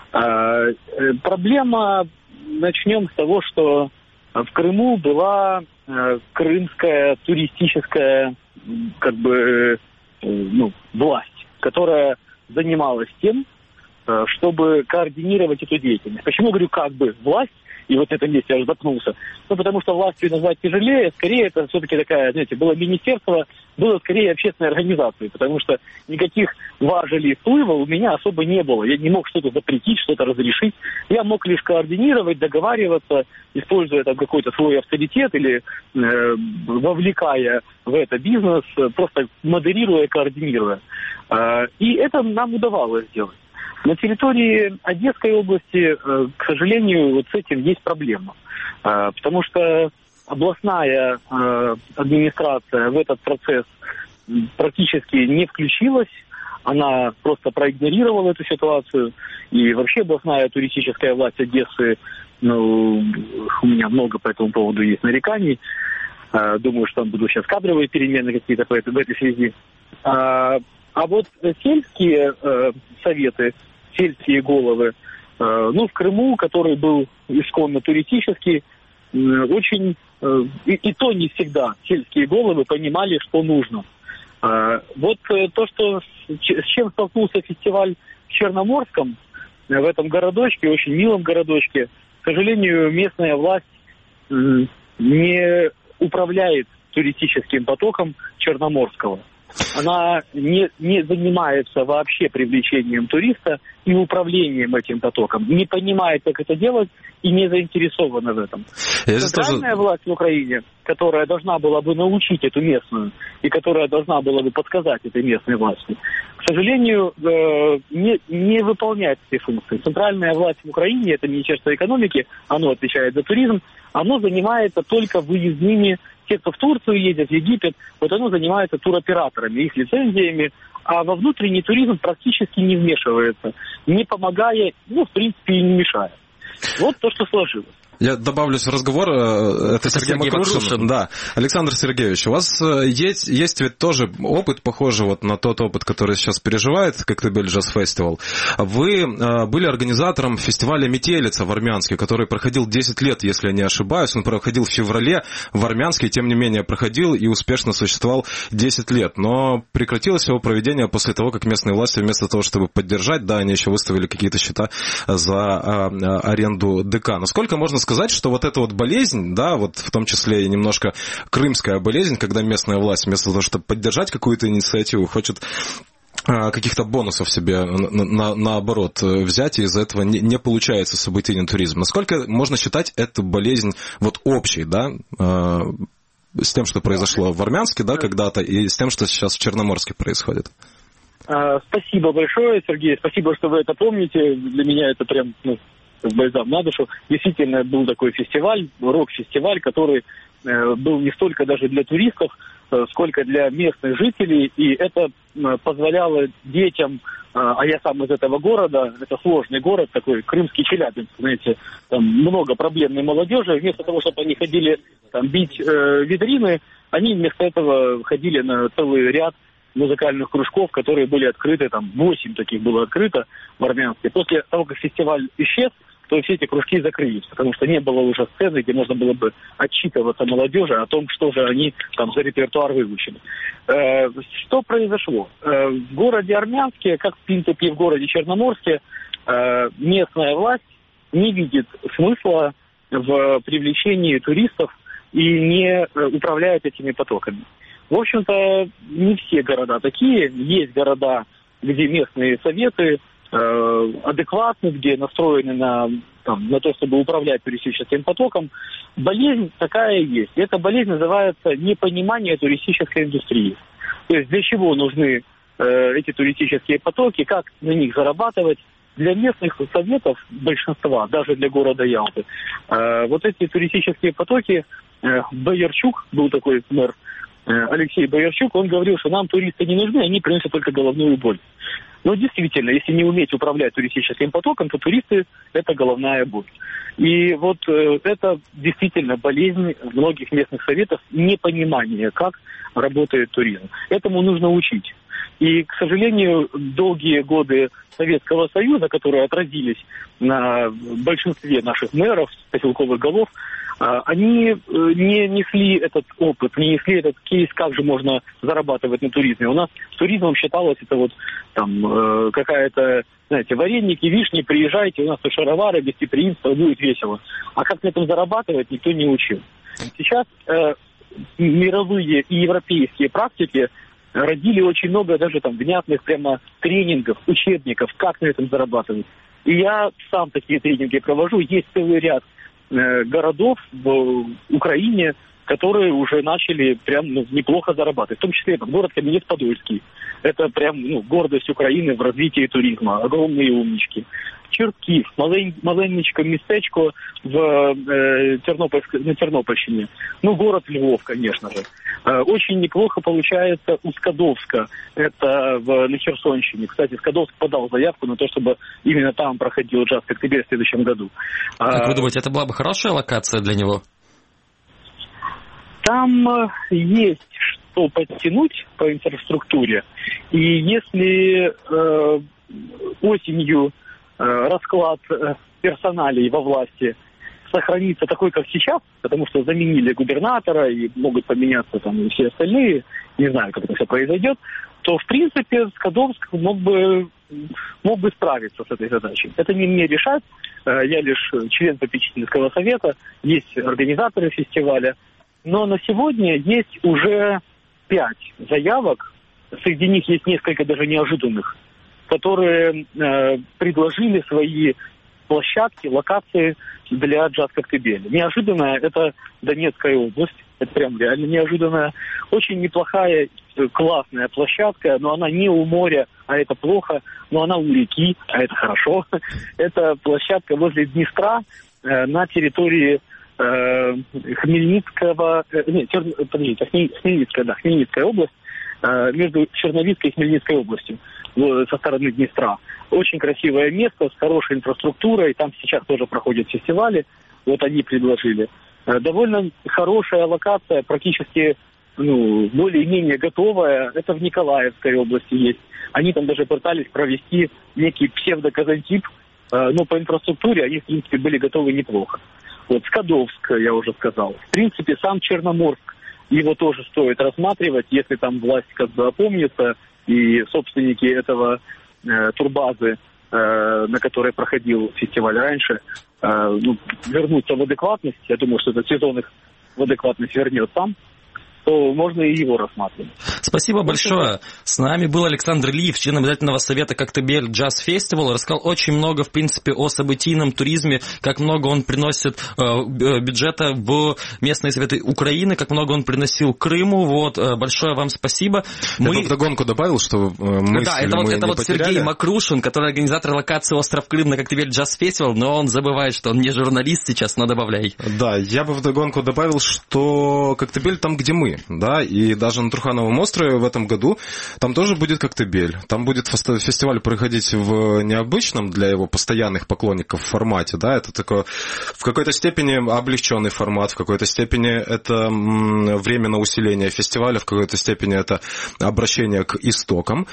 Э, проблема, начнем с того, что в Крыму была э, крымская туристическая как бы, э, ну, власть, которая занималась тем, чтобы координировать эту деятельность. Почему говорю «как бы» власть? И вот на этом месте я аж запнулся. Ну, потому что властью назвать тяжелее, скорее это все-таки такая, знаете, было министерство, было скорее общественной организацией, потому что никаких важелей впłyва у меня особо не было. Я не мог что-то запретить, что-то разрешить. Я мог лишь координировать, договариваться, используя там какой-то свой авторитет или э, вовлекая в это бизнес, просто модерируя, координируя. Э, и это нам удавалось сделать. На территории Одесской области, к сожалению, вот с этим есть проблема. Потому что областная администрация в этот процесс практически не включилась. Она просто проигнорировала эту ситуацию. И вообще областная туристическая власть Одессы, ну, у меня много по этому поводу есть нареканий. Думаю, что там будут сейчас кадровые перемены какие-то в этой связи. А вот сельские советы, сельские головы, ну, в Крыму, который был исконно туристический, очень, и, и то не всегда сельские головы понимали, что нужно. Вот то, что, с чем столкнулся фестиваль в Черноморском, в этом городочке, очень милом городочке, к сожалению, местная власть не управляет туристическим потоком Черноморского. Она не, не занимается вообще привлечением туриста и управлением этим потоком. Не понимает, как это делать, и не заинтересована в этом. Я Центральная тоже... власть в Украине, которая должна была бы научить эту местную, и которая должна была бы подсказать этой местной власти, к сожалению, не, не выполняет эти функции. Центральная власть в Украине, это Министерство экономики, оно отвечает за туризм, оно занимается только выездными. Те, кто в Турцию ездят, в Египет, вот оно занимается туроператорами, их лицензиями, а во внутренний туризм практически не вмешивается, не помогая, ну, в принципе, и не мешая. Вот то, что сложилось. Я добавлюсь в разговор, это, это Сергей, Сергей Макрушин. Да. Александр Сергеевич, у вас есть, есть ведь тоже опыт, похожий вот на тот опыт, который сейчас переживает Коктебель Джаз Фестивал. Вы были организатором фестиваля «Метелица» в Армянске, который проходил десять лет, если я не ошибаюсь. Он проходил в феврале в Армянске, тем не менее проходил и успешно существовал десять лет. Но прекратилось его проведение после того, как местные власти вместо того, чтобы поддержать, да, они еще выставили какие-то счета за аренду ДК. Насколько можно сказать, что вот эта вот болезнь, да, вот в том числе и немножко крымская болезнь, когда местная власть вместо того, чтобы поддержать какую-то инициативу, хочет каких-то бонусов себе на, на, наоборот взять, и из-за этого не, не получается событийный туризм. Насколько можно считать эту болезнь вот общей, да, с тем, что произошло в Армянске, да, когда-то, и с тем, что сейчас в Черноморске происходит? Спасибо большое, Сергей, спасибо, что вы это помните. Для меня это прям, ну, бальзам на душу. Действительно, был такой фестиваль, рок-фестиваль, который э, был не столько даже для туристов, э, сколько для местных жителей, и это э, позволяло детям, э, а я сам из этого города, это сложный город, такой крымский Челябинск, знаете, там много проблемной молодежи, вместо того, чтобы они ходили там бить э, витрины, они вместо этого ходили на целый ряд музыкальных кружков, которые были открыты, там восемь таких было открыто в Армянске. После того, как фестиваль исчез, то все эти кружки закрылись, потому что не было уже сцены, где можно было бы отчитываться молодежи о том, что же они там за репертуар выучили. Э, что произошло? Э, в городе Армянске, как в принципе и в городе Черноморске, э, местная власть не видит смысла в привлечении туристов и не э, управляет этими потоками. В общем-то, не все города такие. Есть города, где местные советы э, адекватны, где настроены на, там, на то, чтобы управлять туристическим потоком. Болезнь такая есть. Эта болезнь называется непонимание туристической индустрии. То есть для чего нужны э, эти туристические потоки, как на них зарабатывать. Для местных советов, большинства, даже для города Ялты, э, вот эти туристические потоки, э, Боярчук, был такой мэр, Алексей Боярчук, он говорил, что нам туристы не нужны, они приносят только головную боль. Но действительно, если не уметь управлять туристическим потоком, то туристы – это головная боль. И вот э, это действительно болезнь многих местных советов, непонимание, как работает туризм. Этому нужно учить. И, к сожалению, долгие годы Советского Союза, которые отразились на большинстве наших мэров, поселковых голов, они не несли этот опыт, не несли этот кейс, как же можно зарабатывать на туризме. У нас туризмом считалось это вот там какая-то, знаете, вареники, вишни, приезжайте, у нас тут шаровары, гостеприимство, будет весело. А как на этом зарабатывать, никто не учил. Сейчас э, мировые и европейские практики родили очень много даже там внятных прямо тренингов, учебников, как на этом зарабатывать. И я сам такие тренинги провожу. Есть целый ряд э, городов в Украине, которые уже начали прям ну, неплохо зарабатывать. В том числе этот город Каменец-Подольский. Это прям ну, гордость Украины в развитии туризма. Огромные умнички. Чертків, малень, маленечко местечко в э, Тернопольск, на Тернопольщине. Ну, город Львов, конечно же. Э, очень неплохо получается у Скадовска. Это в, на Херсонщине. Кстати, Скадовск подал заявку на то, чтобы именно там проходил джаз «Коктебель» в следующем году. Как вы думаете, это была бы хорошая локация для него? Там э, есть что подтянуть по инфраструктуре. И если э, осенью расклад персоналей во власти сохранится такой, как сейчас, потому что заменили губернатора и могут поменяться там и все остальные, не знаю, как это все произойдет, то, в принципе, Скадовск мог бы, мог бы справиться с этой задачей. Это не мне решать, я лишь член попечительского совета, есть организаторы фестиваля, но на сегодня есть уже пять заявок, среди них есть несколько даже неожиданных, которые э, предложили свои площадки, локации для джаз «Коктебеля». Неожиданная это Донецкая область, это прям реально неожиданная. Очень неплохая, классная площадка, но она не у моря, а это плохо, но она у реки, а это хорошо. Это площадка возле Днестра э, на территории э, Хмельницкого, э, нет, Черн... подождите, Хмельницкая, да, Хмельницкая область, э, между Черновицкой и Хмельницкой областью со стороны Днестра. Очень красивое место с хорошей инфраструктурой. Там сейчас тоже проходят фестивали. Вот они предложили. Довольно хорошая локация, практически ну, более-менее готовая. Это в Николаевской области есть. Они там даже пытались провести некий псевдоказантип, но по инфраструктуре они, в принципе, были готовы неплохо. Вот Скадовск, я уже сказал. В принципе, сам Черноморск, его тоже стоит рассматривать, если там власть как бы опомнится, и собственники этого э, турбазы, э, на которой проходил фестиваль раньше, э, ну, вернутся в адекватность. Я думаю, что этот сезон их в адекватность вернет сам. то можно и его рассматривать. Спасибо большое. С нами был Александр Лиев, член обязательного совета Коктебель Джаз Фестивал. Рассказал очень много, в принципе, о событийном туризме, как много он приносит э, бюджета в местные советы Украины, как много он приносил Крыму. Вот, э, большое вам спасибо. Мы... Я бы вдогонку добавил, что мысль Да, это вот, это вот Сергей Макрушин, который организатор локации «Остров Крым» на Коктебель Джаз Фестивал, но он забывает, что он не журналист сейчас, но добавляй. Да, я бы вдогонку добавил, что Коктебель там, где мы, да, и даже на Трухановом острове в этом году там тоже будет Коктебель. Там будет фестиваль проходить в необычном для его постоянных поклонников формате, да, это такой в какой-то степени облегченный формат, в какой-то степени это время на усиление фестиваля, в какой-то степени это обращение к истокам.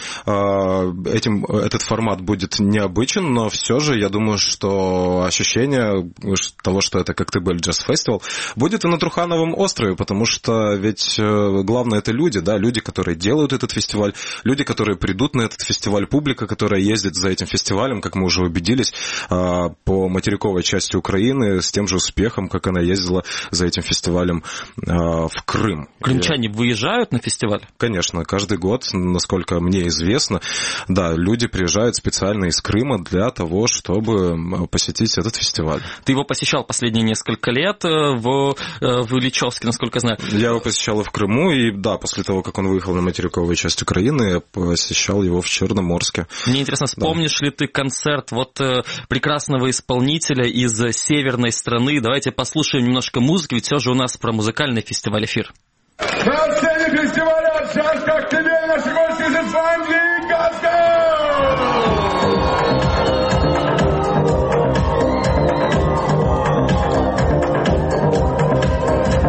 Этим, этот формат будет необычен, но все же я думаю, что ощущение того, что это Коктебель Джаз Фестивал, будет и на Трухановом острове, потому что ведь главное это люди, да, люди, которые делают этот фестиваль, люди, которые придут на этот фестиваль, публика, которая ездит за этим фестивалем, как мы уже убедились, по материковой части Украины с тем же успехом, как она ездила за этим фестивалем в Крым. Крымчане выезжают на фестиваль? Конечно, каждый год, насколько мне известно, да, люди приезжают специально из Крыма для того, чтобы посетить этот фестиваль. Ты его посещал последние несколько лет в, в Ильичевске, насколько я знаю. Я его посещал и в Крыму, и да, после того, как он выехал на материковую часть Украины, я посещал его в Черноморске. Мне интересно, вспомнишь да. ли ты концерт вот э, прекрасного исполнителя из северной страны? Давайте послушаем немножко музыки, ведь все же у нас про музыкальный фестиваль эфир. На сцене фестиваля «Джаз Коктебель» наши гости из Исландии, Газго!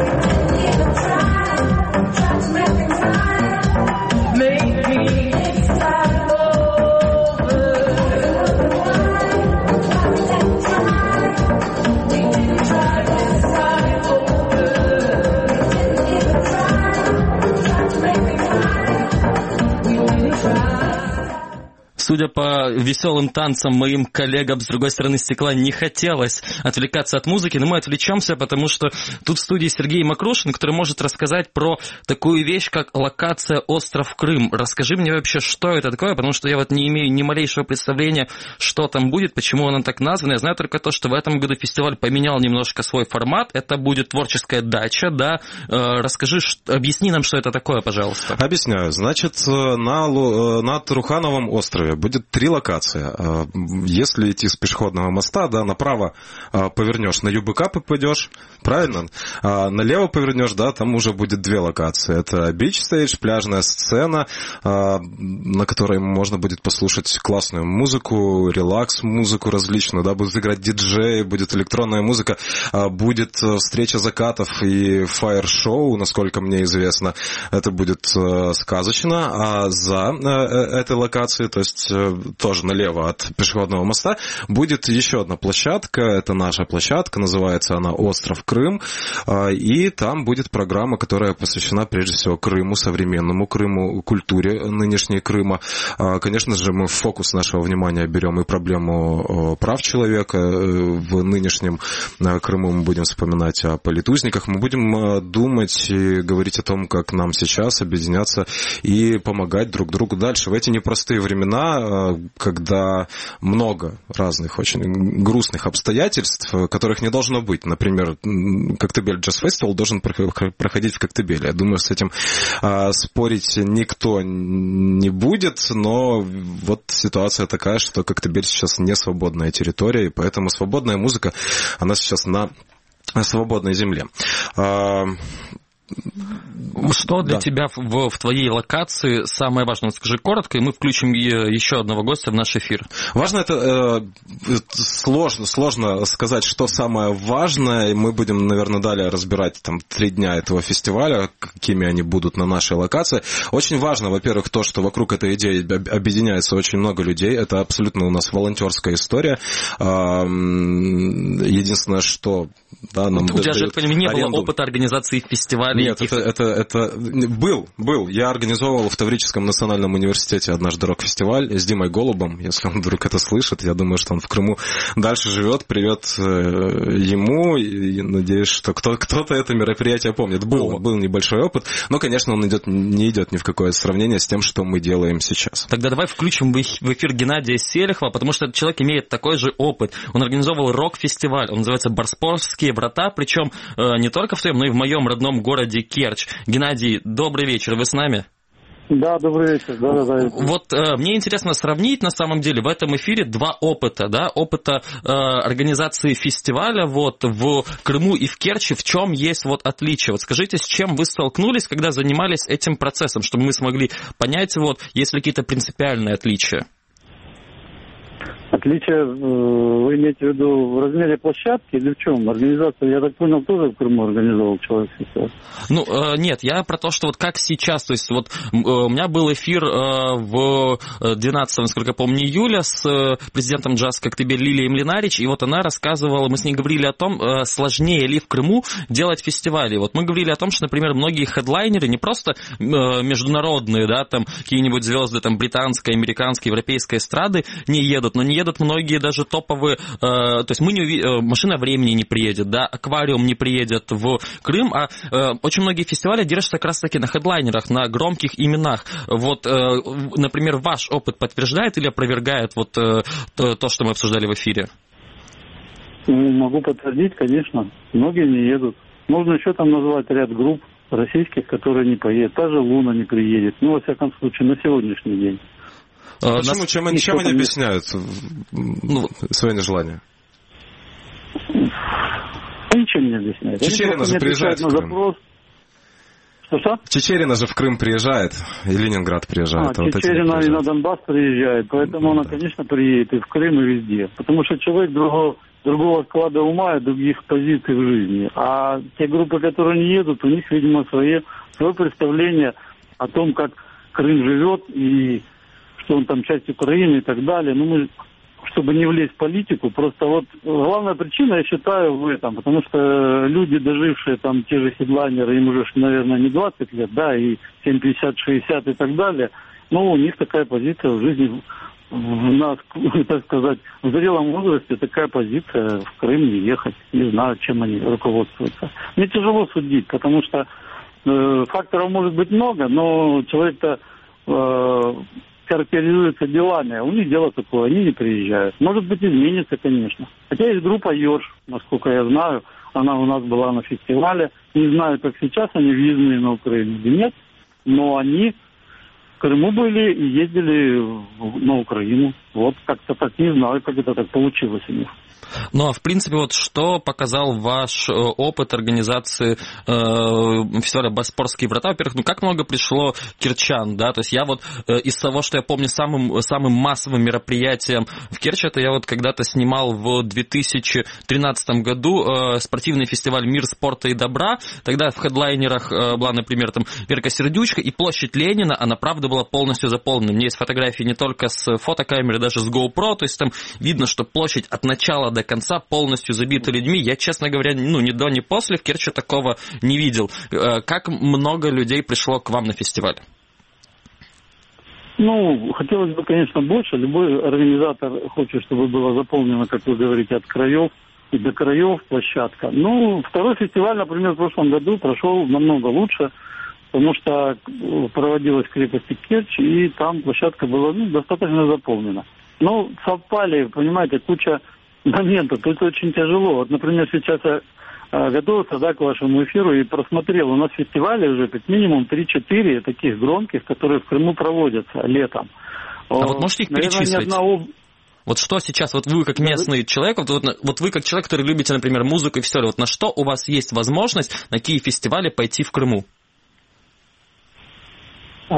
Make me судя по веселым танцам моим коллегам с другой стороны стекла, не хотелось отвлекаться от музыки, но мы отвлечемся, потому что тут в студии Сергей Макрушин, который может рассказать про такую вещь, как локация «Остров Крым». Расскажи мне вообще, что это такое, потому что я вот не имею ни малейшего представления, что там будет, почему она так названа. Я знаю только то, что в этом году фестиваль поменял немножко свой формат. Это будет творческая дача, да? Расскажи, объясни нам, что это такое, пожалуйста. Объясняю. Значит, на, на Трухановом острове будет три локации. Если идти с пешеходного моста, да, направо повернешь, на ЮБК попадешь, правильно? А налево повернешь, да, там уже будет две локации. Это бич-стейдж, пляжная сцена, на которой можно будет послушать классную музыку, релакс-музыку различную, да, будут играть диджеи, будет электронная музыка, будет встреча закатов и фаер-шоу, насколько мне известно. Это будет сказочно. А за этой локацией, то есть тоже налево от пешеходного моста, будет еще одна площадка. Это наша площадка, называется она «Остров Крым». И там будет программа, которая посвящена прежде всего Крыму, современному Крыму, культуре нынешней Крыма. Конечно же, мы в фокус нашего внимания берем и проблему прав человека. В нынешнем Крыму мы будем вспоминать о политузниках. Мы будем думать и говорить о том, как нам сейчас объединяться и помогать друг другу дальше. В эти непростые времена, когда много разных очень грустных обстоятельств, которых не должно быть. Например, Коктебель Джаз Фестивал должен проходить в Коктебеле. Я думаю, с этим спорить никто не будет, но вот ситуация такая, что Коктебель сейчас не свободная территория, и поэтому свободная музыка, она сейчас на свободной земле. Что для да. тебя в, в твоей локации самое важное? Скажи коротко, и мы включим еще одного гостя в наш эфир. Важно это э, сложно, сложно сказать, что самое важное. Мы будем, наверное, далее разбирать там три дня этого фестиваля, какими они будут на нашей локации. Очень важно, во-первых, то, что вокруг этой идеи объединяется очень много людей. Это абсолютно у нас волонтерская история. Единственное, что да, нам у тебя же, я понимаю, не аренду. было опыта организации фестивалей? Нет, это, это, это был, был. Я организовывал в Таврическом национальном университете «Однажды рок-фестиваль» с Димой Голубом. Если он вдруг это слышит, я думаю, что он в Крыму дальше живет. Привет ему. И надеюсь, что кто, кто-то это мероприятие помнит. Был, был небольшой опыт, но, конечно, он идет, не идет ни в какое сравнение с тем, что мы делаем сейчас. Тогда давай включим в эфир Геннадия Селихова, потому что этот человек имеет такой же опыт. Он организовывал рок-фестиваль. Он называется «Борспорские врата», причем не только в твоем, но и в моем родном городе Керчь. Геннадий, добрый вечер, вы с нами? Да, добрый вечер. Да, да, да. Вот э, мне интересно сравнить, на самом деле, в этом эфире два опыта, да, опыта э, организации фестиваля вот в Крыму и в Керчи, в чем есть вот отличие. Вот скажите, с чем вы столкнулись, когда занимались этим процессом, чтобы мы смогли понять, вот, есть ли какие-то принципиальные отличия? Отличие, вы имеете в виду в размере площадки или в чем? Организация, я так понял, тоже в Крыму организовал человек сейчас. Ну, нет, я про то, что вот как сейчас, то есть вот у меня был эфир в двенадцатого, насколько я помню, июля с президентом джаз Коктебель Лилией Млинарич, и вот она рассказывала, мы с ней говорили о том, сложнее ли в Крыму делать фестивали. Вот мы говорили о том, что, например, многие хедлайнеры, не просто международные, да, там какие-нибудь звезды там британской, американской, европейской эстрады не едут, но не едут многие даже топовые, э, то есть мы не уви... машина времени не приедет, да, аквариум не приедет в Крым, а э, очень многие фестивали держатся как раз-таки на хедлайнерах, на громких именах. Вот, э, например, ваш опыт подтверждает или опровергает вот э, то, то, что мы обсуждали в эфире? Могу подтвердить, конечно. Многие не едут. Можно еще там назвать ряд групп российских, которые не поедут. Та же Луна не приедет. Ну, во всяком случае, на сегодняшний день. Почему? Нас... Чем, чем они объясняют ну, свое нежелание? Ничем не объясняют. Чечерина же приезжает в Крым. Запрос... Что-что? Чечерина же в Крым приезжает, и Ленинград приезжает. А, вот Чечерина и на Донбасс приезжает, поэтому она, конечно, приедет и в Крым, и везде. Потому что человек другого, другого склада ума и других позиций в жизни. А те группы, которые не едут, у них, видимо, свое, свое представление о том, как Крым живет и что он там часть Украины и так далее. Ну, мы, чтобы не влезть в политику, просто вот главная причина, я считаю, в этом, потому что люди, дожившие там, те же хедлайнеры, им уже, наверное, не двадцать лет, да, и семь, пятьдесят, шестьдесят и так далее, ну, у них такая позиция в жизни у нас, так сказать, в зрелом возрасте такая позиция в Крым не ехать. Не знаю, чем они руководствуются. Мне тяжело судить, потому что э, факторов может быть много, но человек-то э, характеризуется делами, а у них дело такое, они не приезжают. Может быть, изменится, конечно. Хотя есть группа «Ёж», насколько я знаю, она у нас была на фестивале. Не знаю, как сейчас они въездные на Украину или нет, но они в Крыму были и ездили на Украину. Вот как-то так, не знаю, как это так получилось у них. Ну, а в принципе, вот что показал ваш э, опыт организации э, фестиваля «Боспорские врата»? Во-первых, ну, как много пришло кирчан, да? То есть я вот э, из того, что я помню, самым, самым массовым мероприятием в Керчи, это я вот когда-то снимал в две тысячи тринадцатом году э, спортивный фестиваль «Мир спорта и добра». Тогда в хедлайнерах э, была, например, там Верка Сердючка, и площадь Ленина, она, правда, была полностью заполнена. У меня есть фотографии не только с фотокамеры, даже с GoPro, то есть там видно, что площадь от начала до конца полностью забита людьми. Я, честно говоря, ну, ни до, ни после в Керчи такого не видел. Как много людей пришло к вам на фестиваль? Ну, хотелось бы, конечно, больше. Любой организатор хочет, чтобы было заполнено, как вы говорите, от краев и до краев площадка. Ну, второй фестиваль, например, в прошлом году прошел намного лучше, потому что проводилась в крепости Керчь, и там площадка была, ну, достаточно заполнена. Но совпали, понимаете, куча моментов, то это очень тяжело. Вот, например, сейчас я э, готовился, да, к вашему эфиру и просмотрел. У нас фестивали уже как минимум три-четыре таких громких, которые в Крыму проводятся летом. А О, вот можете их наверное, перечислить? Одного... Вот что сейчас, вот вы как местный человек, вот, вот, вот вы как человек, который любите, например, музыку и фестивали, вот на что у вас есть возможность, на какие фестивали пойти в Крыму? А,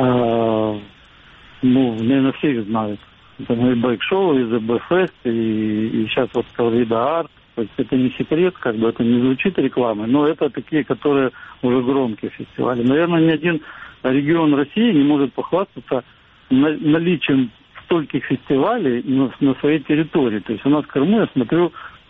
ну, наверное, все их знают. Это и Байк-шоу, и ЗБ-фест, и, и сейчас вот Коррида Арт. То есть это не секрет, как бы это не звучит рекламой, но это такие, которые уже громкие фестивали. Наверное, ни один регион России не может похвастаться наличием стольких фестивалей на, на своей территории. То есть у нас в Крыму, я смотрю,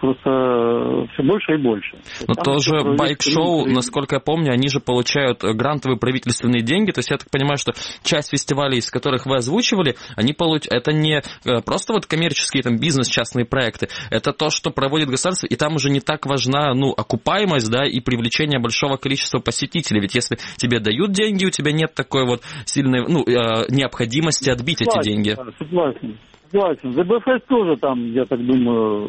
просто все больше и больше. Но там тоже байк-шоу, насколько я помню, они же получают грантовые правительственные деньги. То есть я так понимаю, что часть фестивалей, из которых вы озвучивали, они получ... это не просто вот коммерческие там бизнес, частные проекты. Это то, что проводит государство, и там уже не так важна, ну, окупаемость, да, и привлечение большого количества посетителей. Ведь если тебе дают деньги, у тебя нет такой вот сильной, ну, необходимости отбить согласен, эти деньги. Согласен, согласен. ЗБ-фест тоже там, я так думаю,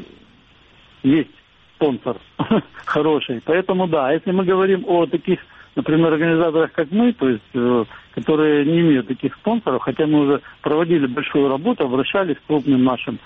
есть спонсор хороший. Поэтому да, если мы говорим о таких, например, организаторах, как мы, то есть, э, которые не имеют таких спонсоров, хотя мы уже проводили большую работу, обращались к крупным нашим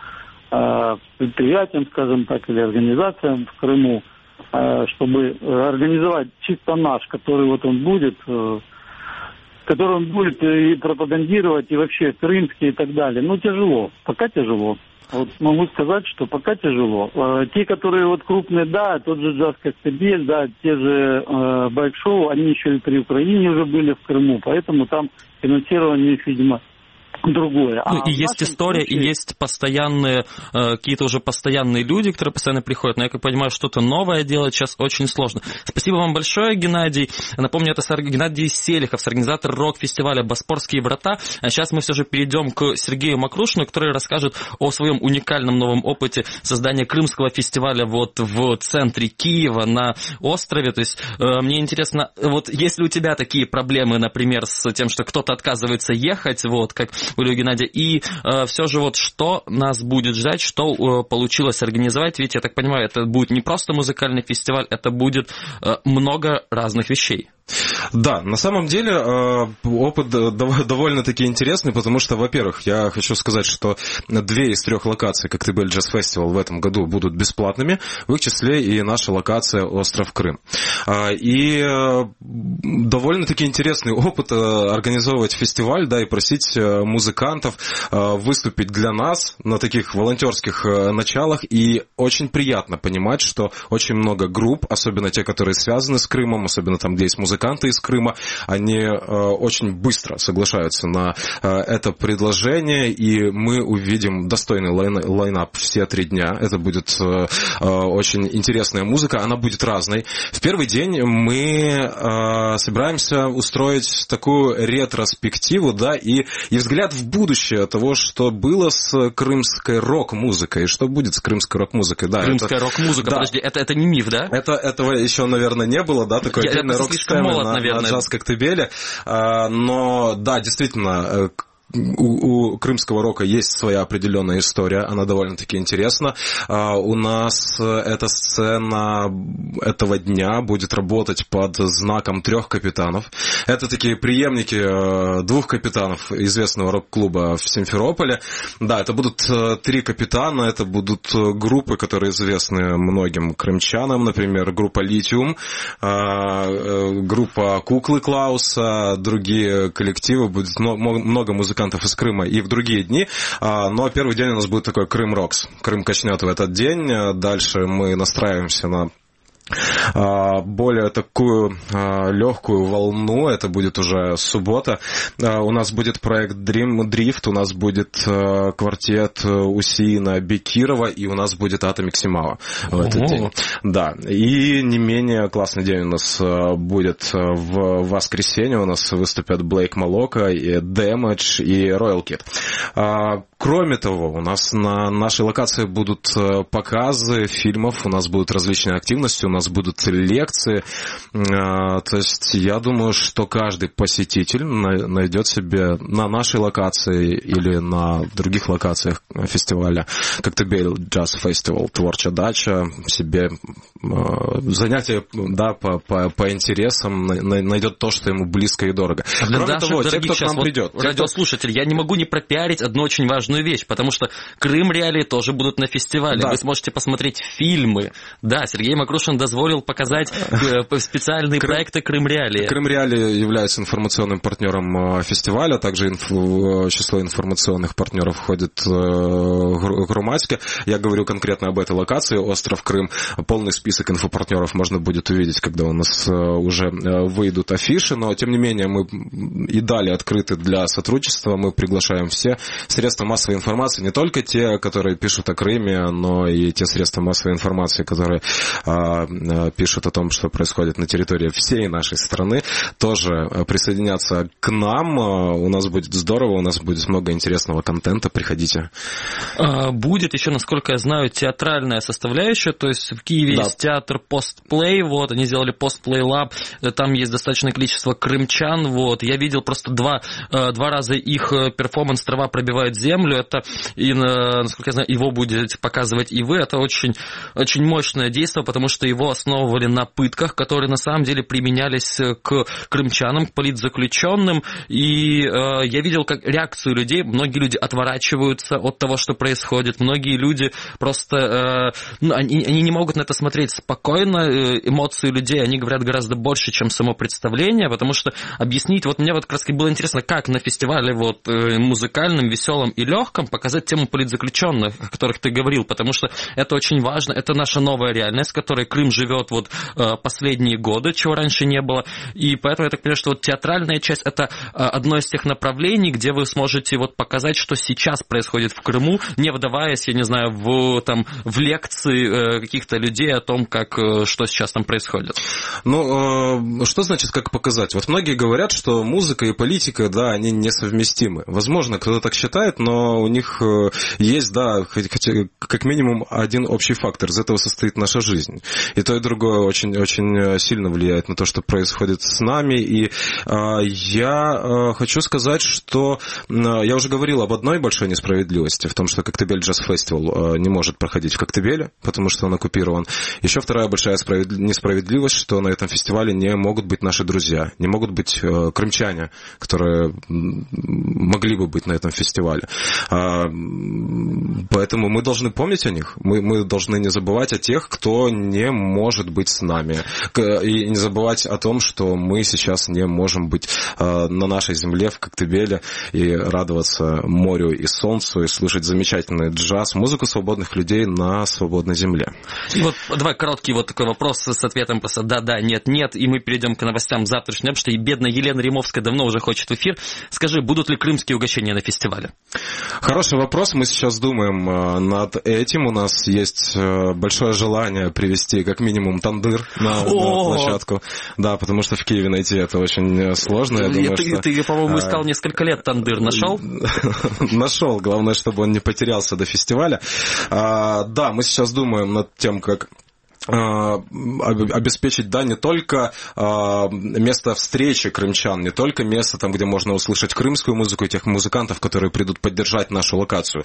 э, предприятиям, скажем так, или организациям в Крыму, э, чтобы организовать чисто наш, который вот он будет, э, который он будет и пропагандировать, и вообще крымский и так далее. Ну, тяжело, пока тяжело. Вот могу сказать, что пока тяжело. Э, те, которые вот крупные, да, тот же Джаз Коктебель, да, те же э, байк-шоу, они еще и при Украине уже были в Крыму, поэтому там финансирование их, видимо, другое. Ну, а и есть история, случае... и есть постоянные, э, какие-то уже постоянные люди, которые постоянно приходят. Но я как понимаю, что-то новое делать сейчас очень сложно. Спасибо вам большое, Геннадий. Напомню, это Геннадий Селихов, организатор рок-фестиваля «Боспорские врата». А сейчас мы все же перейдем к Сергею Макрушину, который расскажет о своем уникальном новом опыте создания крымского фестиваля вот в центре Киева на острове. То есть э, мне интересно, вот есть ли у тебя такие проблемы, например, с тем, что кто-то отказывается ехать, вот, как у Геннадия, и э, все же вот что нас будет ждать, что э, получилось организовать, ведь, я так понимаю, это будет не просто музыкальный фестиваль, это будет э, много разных вещей. Да, на самом деле опыт довольно-таки интересный, потому что, во-первых, я хочу сказать, что две из трех локаций Коктебель Джаз Фестивал в этом году будут бесплатными, в их числе и наша локация «Остров Крым». И довольно-таки интересный опыт организовывать фестиваль, да, и просить музыкантов выступить для нас на таких волонтерских началах, и очень приятно понимать, что очень много групп, особенно те, которые связаны с Крымом, особенно там, где есть музыканты из из Крыма, они очень быстро соглашаются на это предложение, и мы увидим достойный лайн- лайнап все три дня. Это будет очень интересная музыка, она будет разной. В первый день мы собираемся устроить такую ретроспективу, да, и, и взгляд в будущее того, что было с крымской рок-музыкой, и что будет с крымской рок-музыкой. Да, крымская это, рок-музыка, да. подожди, это, это не миф, да? Это, этого еще, наверное, не было, да, такой Я, отдельный рок-сцены на, на джаз-коктебеле. Но, да, действительно, У, у крымского рока есть своя определенная история, она довольно-таки интересна. У нас эта сцена этого дня будет работать под знаком трех капитанов. Это такие преемники двух капитанов известного рок-клуба в Симферополе. Да, это будут три капитана, это будут группы, которые известны многим крымчанам, например, группа «Литиум», группа «Куклы Клауса», другие коллективы, будет много музыкантов из Крыма и в другие дни, но первый день у нас будет такой Крым Рокс. Крым качнет в этот день, дальше мы настраиваемся на более такую легкую волну, это будет уже суббота. У нас будет проект Dream Drift, у нас будет квартет Усиина Бекирова, и у нас будет Атомик Симава в этот день. Да, и не менее классный день у нас будет в воскресенье, у нас выступят Блейк Молока, и Damage, и Royal Kid. Кроме того, у нас на нашей локации будут показы фильмов, у нас будут различные активности, у нас будут лекции. То есть я думаю, что каждый посетитель найдет себе на нашей локации или на других локациях фестиваля Коктебель Джаз Фестивал Творча Дача себе занятие, да, по, по, по интересам, найдет то, что ему близко и дорого. А для Кроме наших того, те, кто к нам вот придет. Радиослушатель, я не могу не пропиарить одну очень важную вещь, потому что Крым Реалии тоже будут на фестивале. Да. Вы сможете посмотреть фильмы. Да, Сергей Макрушин дозволил показать специальные Крым, проекты Крым Реалии. Крым Реалии является информационным партнером фестиваля, также инф, в число информационных партнеров входит Громадьке. Я говорю конкретно об этой локации, остров Крым. Полный список инфопартнеров можно будет увидеть, когда у нас уже выйдут афиши, но тем не менее мы и далее открыты для сотрудничества, мы приглашаем все средства массовой информации, не только те, которые пишут о Крыме, но и те средства массовой информации, которые а, пишут о том, что происходит на территории всей нашей страны, тоже присоединяться к нам. У нас будет здорово, у нас будет много интересного контента, приходите. Будет еще, насколько я знаю, театральная составляющая, то есть в Киеве да. есть театр Постплей, вот, они сделали Постплей Лаб, там есть достаточное количество крымчан, вот, я видел просто два, два раза их перформанс «Трава пробивает землю», это, и, насколько я знаю, его будете показывать и вы, это очень, очень мощное действие, потому что его основывали на пытках, которые на самом деле применялись к крымчанам, к политзаключенным, и э, я видел как реакцию людей, многие люди отворачиваются от того, что происходит, многие люди просто, э, ну, они, они не могут на это смотреть спокойно, эмоции людей, они говорят гораздо больше, чем само представление, потому что объяснить, вот мне вот как раз было интересно, как на фестивале вот музыкальном, веселом и легком показать тему политзаключенных, о которых ты говорил, потому что это очень важно, это наша новая реальность, в которой Крым живет вот последние годы, чего раньше не было, и поэтому я так понимаю, что вот театральная часть это одно из тех направлений, где вы сможете вот показать, что сейчас происходит в Крыму, не вдаваясь, я не знаю, в, там, в лекции каких-то людей о том, как, что сейчас там происходит. Ну, что значит как показать? Вот многие говорят, что музыка и политика, да, они несовместимы. Возможно, кто-то так считает, но у них есть, да, как минимум один общий фактор. Из этого состоит наша жизнь. И то, и другое очень-очень сильно влияет на то, что происходит с нами. И я хочу сказать, что я уже говорил об одной большой несправедливости, в том, что Коктебель Джаз Фестивал не может проходить в Коктебеле, потому что он оккупирован. Еще вторая большая несправедливость, что на этом фестивале не могут быть наши друзья, не могут быть крымчане, которые могли бы быть на этом фестивале. Поэтому мы должны помнить о них, мы, мы должны не забывать о тех, кто не может может быть с нами. И не забывать о том, что мы сейчас не можем быть на нашей земле в Коктебеле и радоваться морю и солнцу, и слушать замечательный джаз, музыку свободных людей на свободной земле. И вот давай короткий вот такой вопрос с ответом просто да-да, нет-нет, и мы перейдем к новостям завтрашнего, потому что и бедная Елена Римовская давно уже хочет в эфир. Скажи, будут ли крымские угощения на фестивале? Хороший вопрос, мы сейчас думаем над этим. У нас есть большое желание привезти как минимум тандыр на, на площадку. Да, потому что в Киеве найти это очень сложно. Я думаю, ты, что... ты, по-моему, искал несколько лет тандыр. Нашел? Нашел. Главное, чтобы он не потерялся до фестиваля. А, да, мы сейчас думаем над тем, как обеспечить, да, не только место встречи крымчан, не только место, там, где можно услышать крымскую музыку и тех музыкантов, которые придут поддержать нашу локацию,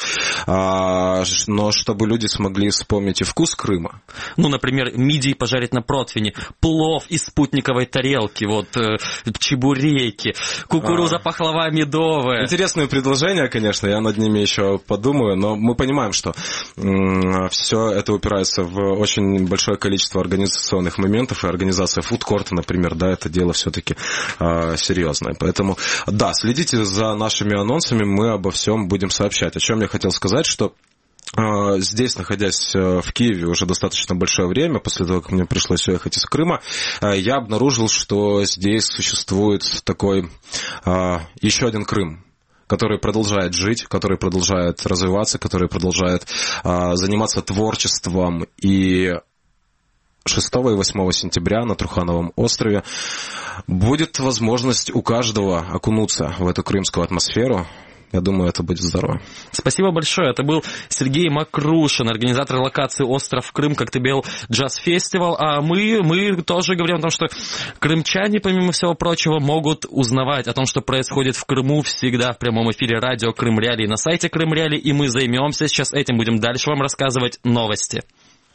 но чтобы люди смогли вспомнить и вкус Крыма. Ну, например, мидии пожарить на противне, плов из спутниковой тарелки, вот, чебуреки, кукуруза, пахлава медовая. Интересные предложения, конечно, я над ними еще подумаю, но мы понимаем, что все это упирается в очень большое количество организационных моментов, и организация фудкорта, например, да, это дело все-таки э, серьезное. Поэтому, да, следите за нашими анонсами, мы обо всем будем сообщать. О чем я хотел сказать, что э, здесь, находясь в Киеве уже достаточно большое время, после того, как мне пришлось уехать из Крыма, э, я обнаружил, что здесь существует такой э, еще один Крым, который продолжает жить, который продолжает развиваться, который продолжает э, заниматься творчеством. И шестого и восьмого сентября на Трухановом острове будет возможность у каждого окунуться в эту крымскую атмосферу. Я думаю, это будет здорово. Спасибо большое. Это был Сергей Макрушин, организатор локации «Остров Крым», Коктебель Джаз Фестивал. А мы, мы тоже говорим о том, что крымчане, помимо всего прочего, могут узнавать о том, что происходит в Крыму всегда в прямом эфире радио Крым Реалии на сайте Крым Реалии. И мы займемся сейчас этим, будем дальше вам рассказывать новости.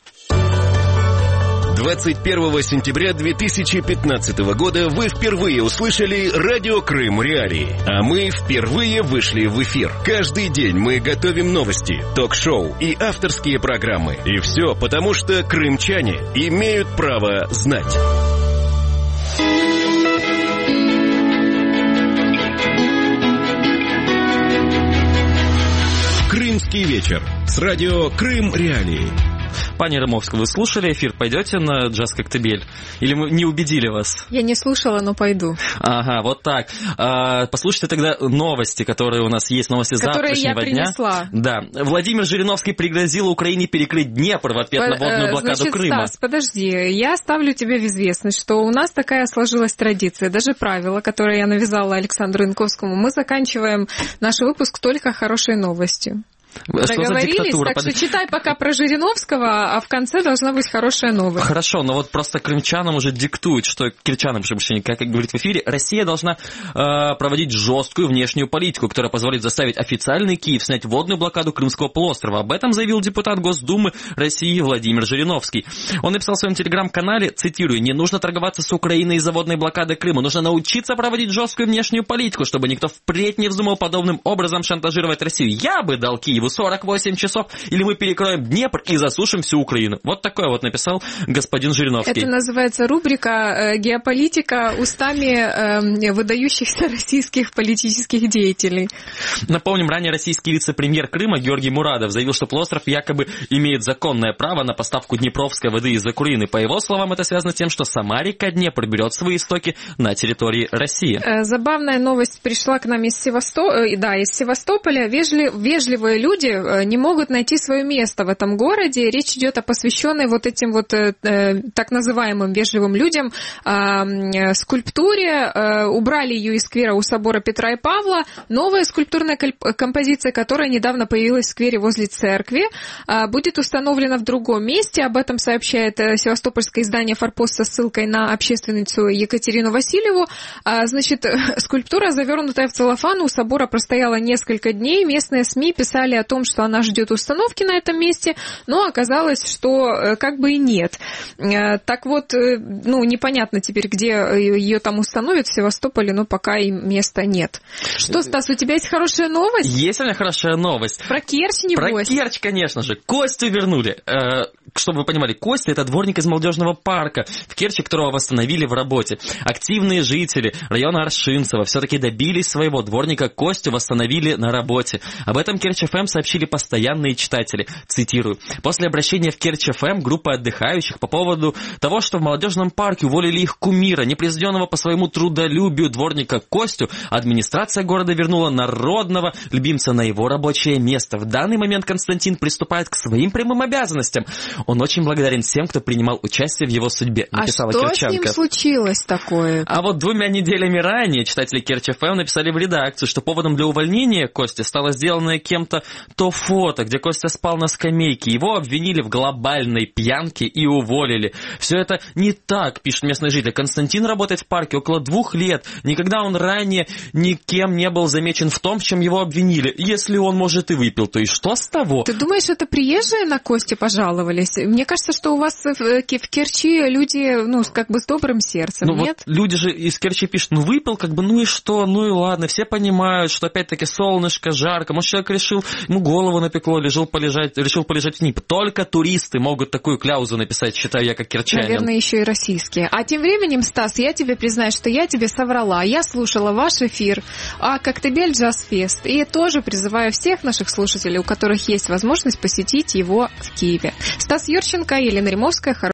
двадцать первого сентября две тысячи пятнадцатого года вы впервые услышали радио Крым Реалии, а мы впервые вышли в эфир. Каждый день мы готовим новости, ток-шоу и авторские программы. И все потому, что крымчане имеют право знать. Крымский вечер с радио Крым Реалии. Пани Римовская, вы слушали эфир? Пойдете на джаз Коктебель? Или мы не убедили вас? Я не слушала, но пойду. Ага, вот так. А, послушайте тогда новости, которые у нас есть, новости которые завтрашнего я принесла. дня. Да. Владимир Жириновский пригрозил Украине перекрыть Днепр в ответ По, на водную блокаду значит, Крыма. Стас, подожди, я ставлю тебе в известность, что у нас такая сложилась традиция, даже правило, которое я навязала Александру Янковскому. Мы заканчиваем наш выпуск только хорошей новостью. Договорились, так Под... что читай пока про Жириновского, а в конце должна быть хорошая новость. Хорошо, но вот просто крымчанам уже диктуют, что кирчанам, как говорит в эфире, Россия должна э, проводить жесткую внешнюю политику, которая позволит заставить официальный Киев снять водную блокаду Крымского полуострова. Об этом заявил депутат Госдумы России Владимир Жириновский. Он написал в своем телеграм-канале, цитирую, «Не нужно торговаться с Украиной из-за водной блокады Крыма, нужно научиться проводить жесткую внешнюю политику, чтобы никто впредь не вздумал подобным образом шантажировать Россию. Я бы дал Киеву сорок восемь часов, или мы перекроем Днепр и засушим всю Украину». Вот такое вот написал господин Жириновский. Это называется рубрика «Геополитика устами выдающихся российских политических деятелей». Напомним, ранее российский вице-премьер Крыма Георгий Мурадов заявил, что полуостров якобы имеет законное право на поставку днепровской воды из Украины. По его словам, это связано с тем, что сама река Днепр берет свои истоки на территории России. Забавная новость пришла к нам из Севастополя. Да, из Севастополя. Вежли... Вежливые люди не могут найти свое место в этом городе. Речь идет о посвященной вот этим вот э, так называемым вежливым людям э, скульптуре. Э, убрали ее из сквера у собора Петра и Павла. Новая скульптурная композиция, которая недавно появилась в сквере возле церкви, э, будет установлена в другом месте. Об этом сообщает севастопольское издание «Форпост» со ссылкой на общественницу Екатерину Васильеву. Э, значит, скульптура, завернутая в целлофан, у собора простояла несколько дней. Местные СМИ писали о том, что она ждет установки на этом месте, но оказалось, что как бы и нет. Так вот, ну, непонятно теперь, где ее там установят в Севастополе, но пока и места нет. Что, Стас, у тебя есть хорошая новость? Есть у меня хорошая новость. Про Керчь, небось? Про Керчь, конечно же. Костю вернули. чтобы вы понимали, Костя — это дворник из молодежного парка в Керчи, которого восстановили в работе. Активные жители района Аршинцево все-таки добились своего. Дворника Костю восстановили на работе. Об этом Керчь-ФМ сообщили постоянные читатели. Цитирую. После обращения в Керчь-ФМ группа отдыхающих по поводу того, что в молодежном парке уволили их кумира, непревзойденного по своему трудолюбию дворника Костю, администрация города вернула народного любимца на его рабочее место. В данный момент Константин приступает к своим прямым обязанностям. Он очень благодарен всем, кто принимал участие в его судьбе, написала Керчанка. А что Керчанка. С ним случилось такое? А вот двумя неделями ранее читатели Керчь-ФМ написали в редакцию, что поводом для увольнения Кости стало сделанное кем-то то фото, где Костя спал на скамейке. Его обвинили в глобальной пьянке и уволили. Все это не так, пишет местный житель. Константин работает в парке около двух лет. Никогда он ранее никем не был замечен в том, в чем его обвинили. Если он, может, и выпил, то и что с того? Ты думаешь, это приезжие на Косте пожаловались? Мне кажется, что у вас в Керчи люди, ну, как бы с добрым сердцем, ну, нет? Вот люди же из Керчи пишут, ну, выпил, как бы, ну и что, ну и ладно. Все понимают, что опять-таки солнышко, жарко. Может, человек решил, ему голову напекло, решил полежать, решил полежать в нип. Только туристы могут такую кляузу написать, считаю я, как керчанин. Наверное, еще и российские. А тем временем, Стас, я тебе признаюсь, что я тебе соврала. Я слушала ваш эфир о Коктебель Джаз Фест. И тоже призываю всех наших слушателей, у которых есть возможность посетить его в Киеве. Стас Юрченко, Елена Римовская.